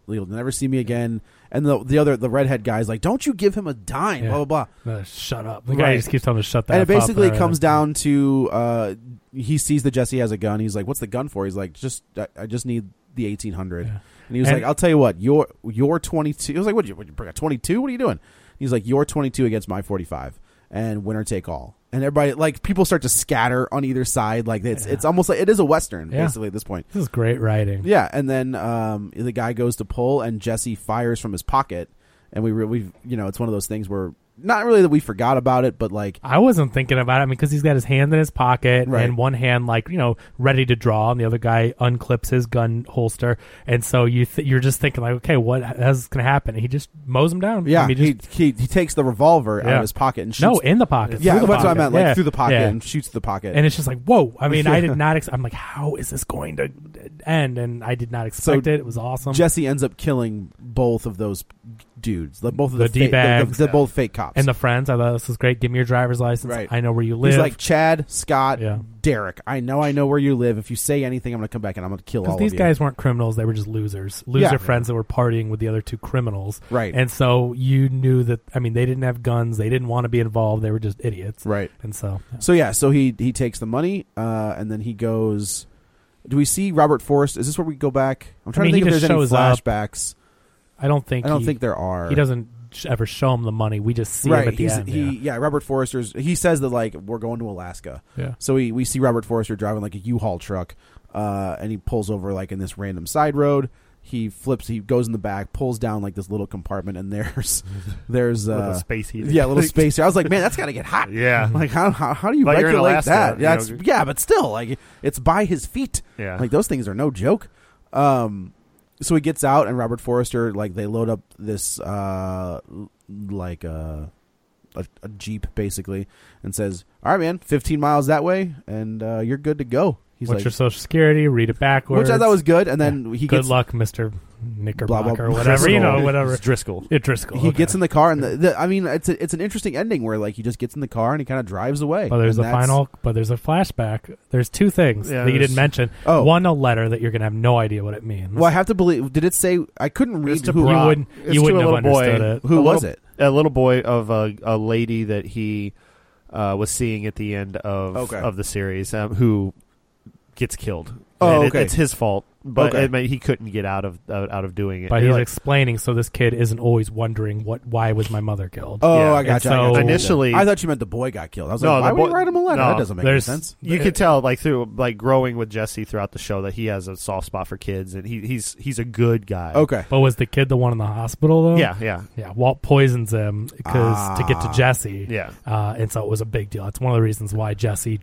you'll never see me again. And the the other the redhead guy's like, don't you give him a dime,
Yeah.
blah blah blah.
Uh, shut up. The guy just keeps telling him to shut that
And
up.
it basically
up,
comes
uh,
down to uh, he sees that Jesse has a gun. He's like, what's the gun for? He's like, just I, I just need the eighteen hundred.
Yeah.
And he was
And-
like, I'll tell you what, you're you're twenty-two. He was like, what? You what, you bring a twenty-two? What are you doing? He's like, you're twenty-two against my forty-five, and winner take all. And everybody, like, people start to scatter on either side. Like, it's
Yeah.
it's almost like it is a Western,
Yeah.
basically, at this point.
This is great writing.
Yeah, and then um, the guy goes to pull, and Jesse fires from his pocket, and we re- we you know, it's one of those things where not really that we forgot about it, but like
I wasn't thinking about it. I mean, because he's got his hand in his pocket
Right.
and one hand, like, you know, ready to draw, and the other guy unclips his gun holster. And so you th- you're just thinking, like, okay, what is going to happen? And he just mows him down.
yeah,
I mean,
he,
just,
he he takes the revolver out
Yeah.
of his pocket and shoots.
no, in the pocket.
yeah,
through the
that's what I
pocket.
meant, like
Yeah.
through the pocket
Yeah.
and shoots the pocket.
And it's just like, whoa. I mean, I
Yeah.
did not. Ex- I'm like, how is this going to end? And I did not expect it. It was awesome.
Jesse ends up killing both of those dudes, like both of
The
the, fa- the,
D-bags.
the, the both fake cops.
and the friends, I thought this was great. Give me your driver's license.
Right.
I know where you live.
He's like, Chad, Scott,
Yeah.
Derek. I know, I know where you live. If you say anything, I'm going to come back and I'm going to kill all
Because
of
these
you.
guys weren't criminals; they were just losers, loser
Yeah.
friends that were partying with the other two criminals.
Right.
And so you knew that. I mean, they didn't have guns; they didn't want to be involved. They were just idiots.
Right.
And so, yeah.
So yeah, so he he takes the money, uh, and then he goes. Do we see Robert Forrest? Is this where we go back? I'm
I
trying
mean,
to think
he
if
just
there's any
shows up.
flashbacks.
I don't think.
I don't
he,
think there are.
He doesn't sh- ever show him the money. We just see
right.
him at the
He's,
end.
he
yeah.
yeah. Robert Forrester's. He says that like we're going to Alaska.
Yeah.
So we we see Robert Forrester driving like a U-Haul truck, uh, and he pulls over like in this random side road. He flips. He goes in the back, pulls down like this little compartment, and there's there's uh,
Little space heater.
Yeah, a little space. I was like, man, that's got to get hot.
Yeah.
Like how how, how do you
But you're in
regulate
Alaska,
that?
you
Yeah,
know.
it's, yeah, but still, like it's by his feet.
Yeah.
Like those things are no joke. Um, so he gets out, and Robert Forrester, like they load up this uh like uh, a a jeep basically, and says, "All right, man, fifteen miles that way, and uh, you're good to go." He's
What's
like,
your social security? Read it backwards.
which I thought was good, and then
Yeah.
he
good
gets
luck, Mister Knickerbocker,
blah,
or
blah,
whatever. You know,
Driscoll.
whatever.
It's Driscoll.
Yeah, Driscoll.
he
okay.
gets in the car, and the, the, I mean, it's a, it's an interesting ending where like he just gets in the car and he kind of drives away.
Well, there's
and
a
that's-
final, but there's a flashback. There's two things
Yeah,
that you
there's-
didn't mention.
Oh.
One, a letter that you're gonna have no idea what it means.
Well, I have to believe. Did it say? I couldn't read
It's to
who.
You
Brock.
wouldn't-
It's
you
to
wouldn't
a
have
little boy.
understood it.
Who
A
was
little-
it?
A little boy of a, a lady that he uh, was seeing at the end of
Okay.
of the series, um, who gets killed.
Oh,
And it-
okay.
it's his fault, but
Okay.
it may, he couldn't get out of out, out of doing it.
But
He,
he's
like,
explaining, so this kid isn't always wondering what, why was my mother killed?
Oh,
Yeah.
I got
And
you. I got
so-
you.
Initially-
I thought you meant the boy got killed. I was
No,
like, why
the
would
boy-
you write him a letter?
no,
that doesn't make any
there's-
sense.
you could tell, like through like growing with Jesse throughout the show, that he has a soft spot for kids, and he, he's he's a good guy.
Okay.
But was the kid the one in the hospital though?
Yeah, yeah,
Yeah, Walt poisons him because
Ah.
to get to Jesse.
yeah.
Uh, and so it was a big deal. It's one of the reasons why Jesse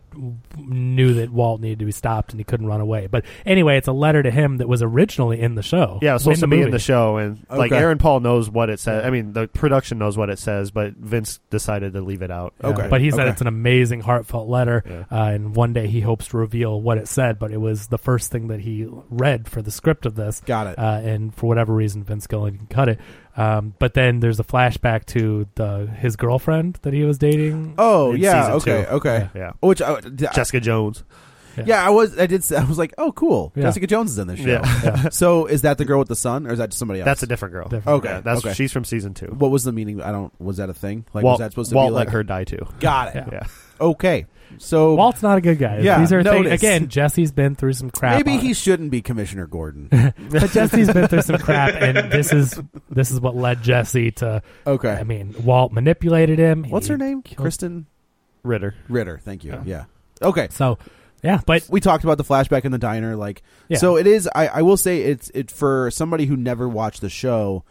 knew that Walt needed to be stopped and he couldn't run away. But anyway, it's a letter to him that was originally in the show.
Yeah, it was supposed to be in
movie.
the show, and like
Okay.
Aaron Paul knows what it says. I mean, the production knows what it says, but Vince decided to leave it out.
Yeah,
Okay.
But he said
Okay.
it's an amazing, heartfelt letter,
Yeah.
uh, and one day he hopes to reveal what it said. But it was the first thing that he read for the script of this.
Got it.
Uh, and for whatever reason, Vince Gilligan cut it. Um, but then there's a flashback to the his girlfriend that he was dating.
Oh
in
yeah.
season
Okay.
two.
Okay.
Yeah,
Which I, d- I-
Jessica Jones.
yeah, I was. I did. I was like, oh, cool.
Yeah.
Jessica Jones is in this show.
Yeah.
So is that the girl with the son, or is that just somebody else?
That's a different girl.
Different.
Okay.
Yeah, that's
okay.
she's from season two.
What was the meaning? I don't. Was that a thing? Like,
Walt,
was that supposed to
Walt
be like
let her die too.
Got it.
Yeah.
Yeah.
Okay. So
Walt's not a good guy.
Yeah,
These are things,
notice.
again, Jesse's been through some crap.
maybe
on
he
it.
shouldn't be Commissioner Gordon.
But Jesse's been through some crap, and this is this is what led Jesse to.
Okay.
I mean, Walt manipulated him.
What's
He
her name?
killed-
Kristen
Ritter.
Ritter. Thank you.
Yeah.
Yeah. Okay.
So, yeah, but
We talked about the flashback in the diner. Like,
Yeah.
so it is. I, I will say it's it for somebody who never watched the show.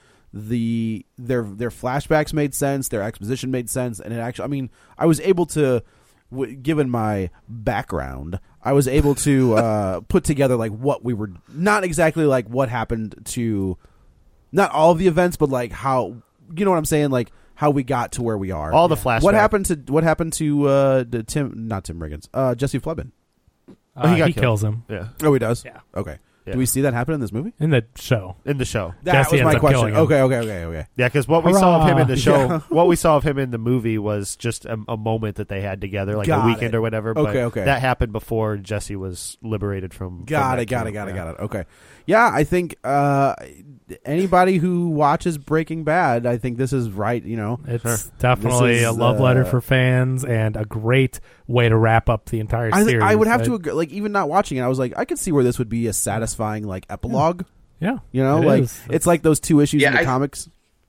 The their their flashbacks made sense. Their exposition made sense, and it actually. I mean, I was able to, w- given my background, I was able to uh, put together like what we were not exactly like what happened to, not all of the events, but like how you know what I'm saying, like how we got to where we are.
All the flashbacks.
What happened to what happened to uh, the Tim? Not Tim Riggins. Uh, Jesse Plemons.
uh,
he got
he
killed.
kills him.
Yeah.
Oh, he does.
Yeah.
Okay. Do we see that happen in this movie?
In the show.
In the show.
That
Jesse
was my
ends up
question.
killing him.
Okay, okay, okay, okay.
Yeah, because what we saw of him in the show,
Yeah.
what we saw of him in the movie was just a, a moment that they had together, like
Got
a weekend
it.
or whatever. But
Okay, okay.
that happened before Jesse was liberated from.
Got
from
it,
that
got it,
camp.
got it,
Yeah.
got it. Okay. Yeah, I think uh, anybody who watches Breaking Bad, I think this is right, you know.
It's definitely
This
a
is,
love letter
uh,
for fans and a great way to wrap up the entire
I, th-
series.
I would have
I-
to agree. Like, even not watching it, I was like, I could see where this would be a satisfying, like, epilogue.
Yeah.
You know,
it
like,
is.
it's like those two issues
Yeah,
in the
I-
comics.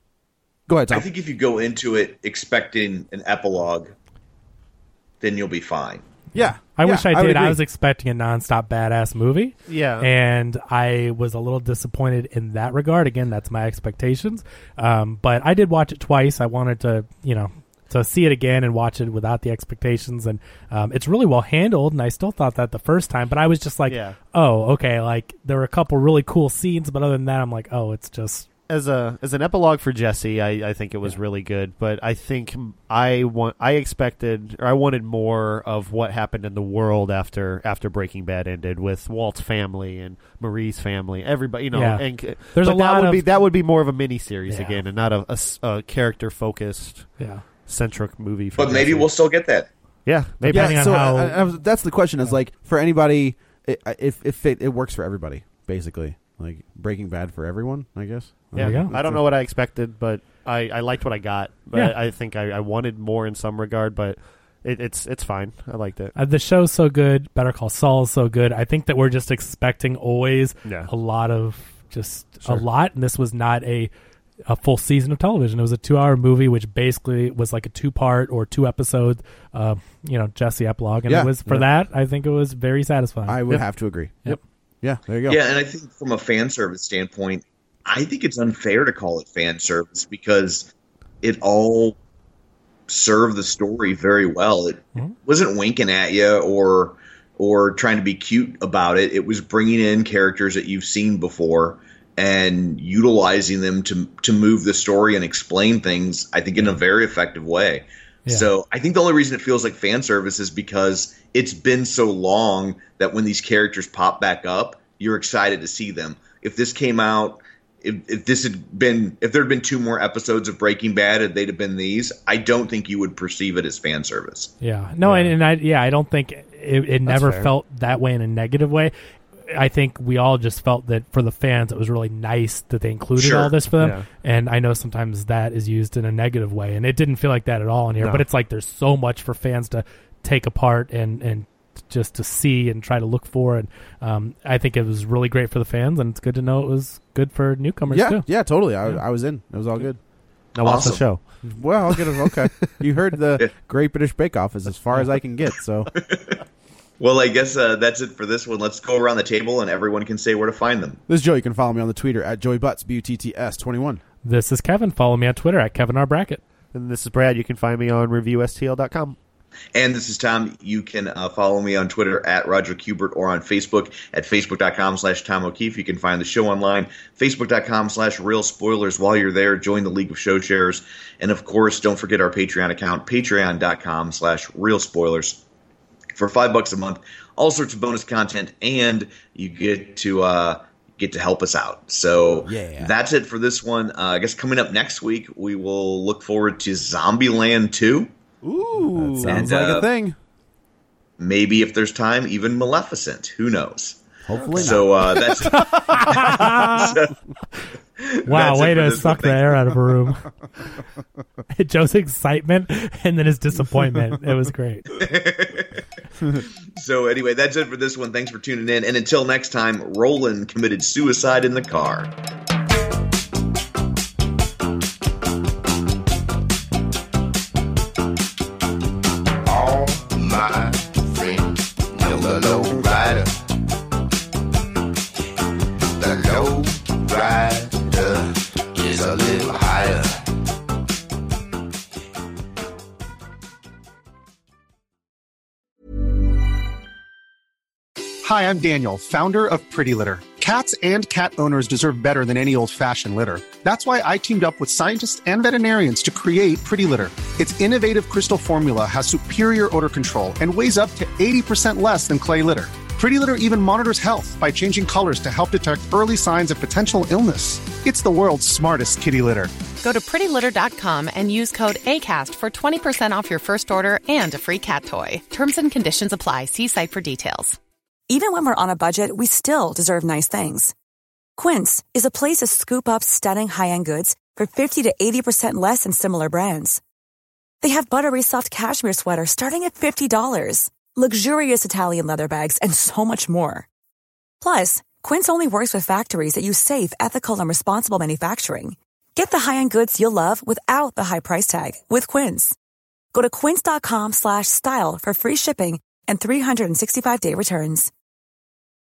Go ahead, Tom.
I think if you go into it expecting an epilogue, then you'll be fine.
Yeah.
I
Yeah,
wish I
I would
did. I,
agree.
was expecting a nonstop badass movie.
Yeah.
And I was a little disappointed in that regard. Again, that's my expectations. Um, but I did watch it twice. I wanted to, you know, to see it again and watch it without the expectations. And um, it's really well handled. And I still thought that the first time. But I was just like,
Yeah.
oh, okay. Like, there were a couple really cool scenes. But other than that, I'm like, oh, it's just...
As a as an epilogue for Jesse, I, I think it was really good. But I think I want I expected or I wanted more of what happened in the world after after Breaking Bad ended with Walt's family and Marie's family. Everybody, you know,
Yeah.
and
There's
but
a
that
lot
would
of-
be that would be more of a mini series
Yeah.
again, and not a, a s- a character focused,
Yeah.
centric movie. For
But maybe
Jesse.
we'll still get that.
yeah, maybe.
Depending
yeah,
on
so
how-
I, I was, that's the question is, like, for anybody, it, if, if it, it works for everybody, basically. Like, Breaking Bad for everyone, I guess.
Yeah,
There you go.
I don't know what I expected, but I, I liked what I got. But
Yeah.
I, I think I, I wanted more in some regard, but it, it's it's fine. I liked it.
Uh, the show's so good. Better Call Saul is so good. I think that we're just expecting always
Yeah.
a lot of just
Sure.
a lot, and this was not a a full season of television. It was a two-hour movie, which basically was like a two-part or two-episode, uh, you know, Jesse epilogue, and
Yeah.
it was for
Yeah.
that. I think it was very satisfying.
I would
Yep.
have to agree.
Yep.
Yeah, there you go.
Yeah, and I think from a fan service standpoint, I think it's unfair to call it fan service because it all served the story very well. It
Mhm.
wasn't winking at you or or trying to be cute about it. It was bringing in characters that you've seen before and utilizing them to to move the story and explain things, I think, in a very effective way.
Yeah.
So I think the only reason it feels like fan service is because it's been so long that when these characters pop back up, you're excited to see them. If this came out, if, if this had been, if there had been two more episodes of Breaking Bad and they'd have been these, I don't think you would perceive it as fan service.
Yeah. No, And, and I yeah, I don't think it, it never
fair.
felt that way in a negative way. I think we all just felt that for the fans, it was really nice that they included
Sure.
all this for them.
Yeah.
And I know sometimes that is used in a negative way, and it didn't feel like that at all in here.
No.
But it's like there's so much for fans to take apart and and just to see and try to look for. And um, I think it was really great for the fans, and it's good to know it was good for newcomers
Yeah,
too.
yeah, totally. I,
Yeah.
I was in. It was all good.
Now watch
Awesome.
the show.
Well, I'll get it. Okay. You heard the Great British Bake Off is as far as I can get, so.
Well, I guess uh, that's it for this one. Let's go around the table and everyone can say where to find them.
This is Joe. You can follow me on the Twitter at Joey Butts, B U T T S twenty-one.
This is Kevin. Follow me on Twitter at Kevin R. Brackett.
And this is Brad. You can find me on review S T L dot com.
And this is Tom. You can uh, follow me on Twitter at Roger Kubert or on Facebook at facebook.com slash Tom O'Keefe. You can find the show online, facebook.com slash Real Spoilers. While you're there, join the League of Show Sharers. And, of course, don't forget our Patreon account, patreon.com slash Real Spoilers. For five bucks a month, all sorts of bonus content, and you get to uh, get to help us out. So
Yeah.
that's it for this one. Uh, I guess coming up next week, we will look forward to Zombieland two.
Ooh, that sounds
And,
like
uh,
a thing.
Maybe if there's time, even Maleficent. Who knows?
Hopefully
So uh, that's so,
Wow,
that's it
way
for
to
this
suck
one.
the air out of a room. Joe's excitement and then his disappointment. It was great.
So anyway, that's it for this one. Thanks for tuning in. And until next time, Roland committed suicide in the car.
All my friends know the low rider. The low rider is a little higher.
Hi, I'm Daniel, founder of Pretty Litter. Cats and cat owners deserve better than any old-fashioned litter. That's why I teamed up with scientists and veterinarians to create Pretty Litter. Its innovative crystal formula has superior odor control and weighs up to eighty percent less than clay litter. Pretty Litter even monitors health by changing colors to help detect early signs of potential illness. It's the world's smartest kitty litter.
Go to pretty litter dot com and use code ACAST for twenty percent off your first order and a free cat toy. Terms and conditions apply. See site for details.
Even when we're on a budget, we still deserve nice things. Quince is a place to scoop up stunning high-end goods for fifty to eighty percent less than similar brands. They have buttery soft cashmere sweaters starting at fifty dollars, luxurious Italian leather bags, and so much more. Plus, Quince only works with factories that use safe, ethical, and responsible manufacturing. Get the high-end goods you'll love without the high price tag with Quince. Go to quince dot com slash style for free shipping and three sixty-five day returns.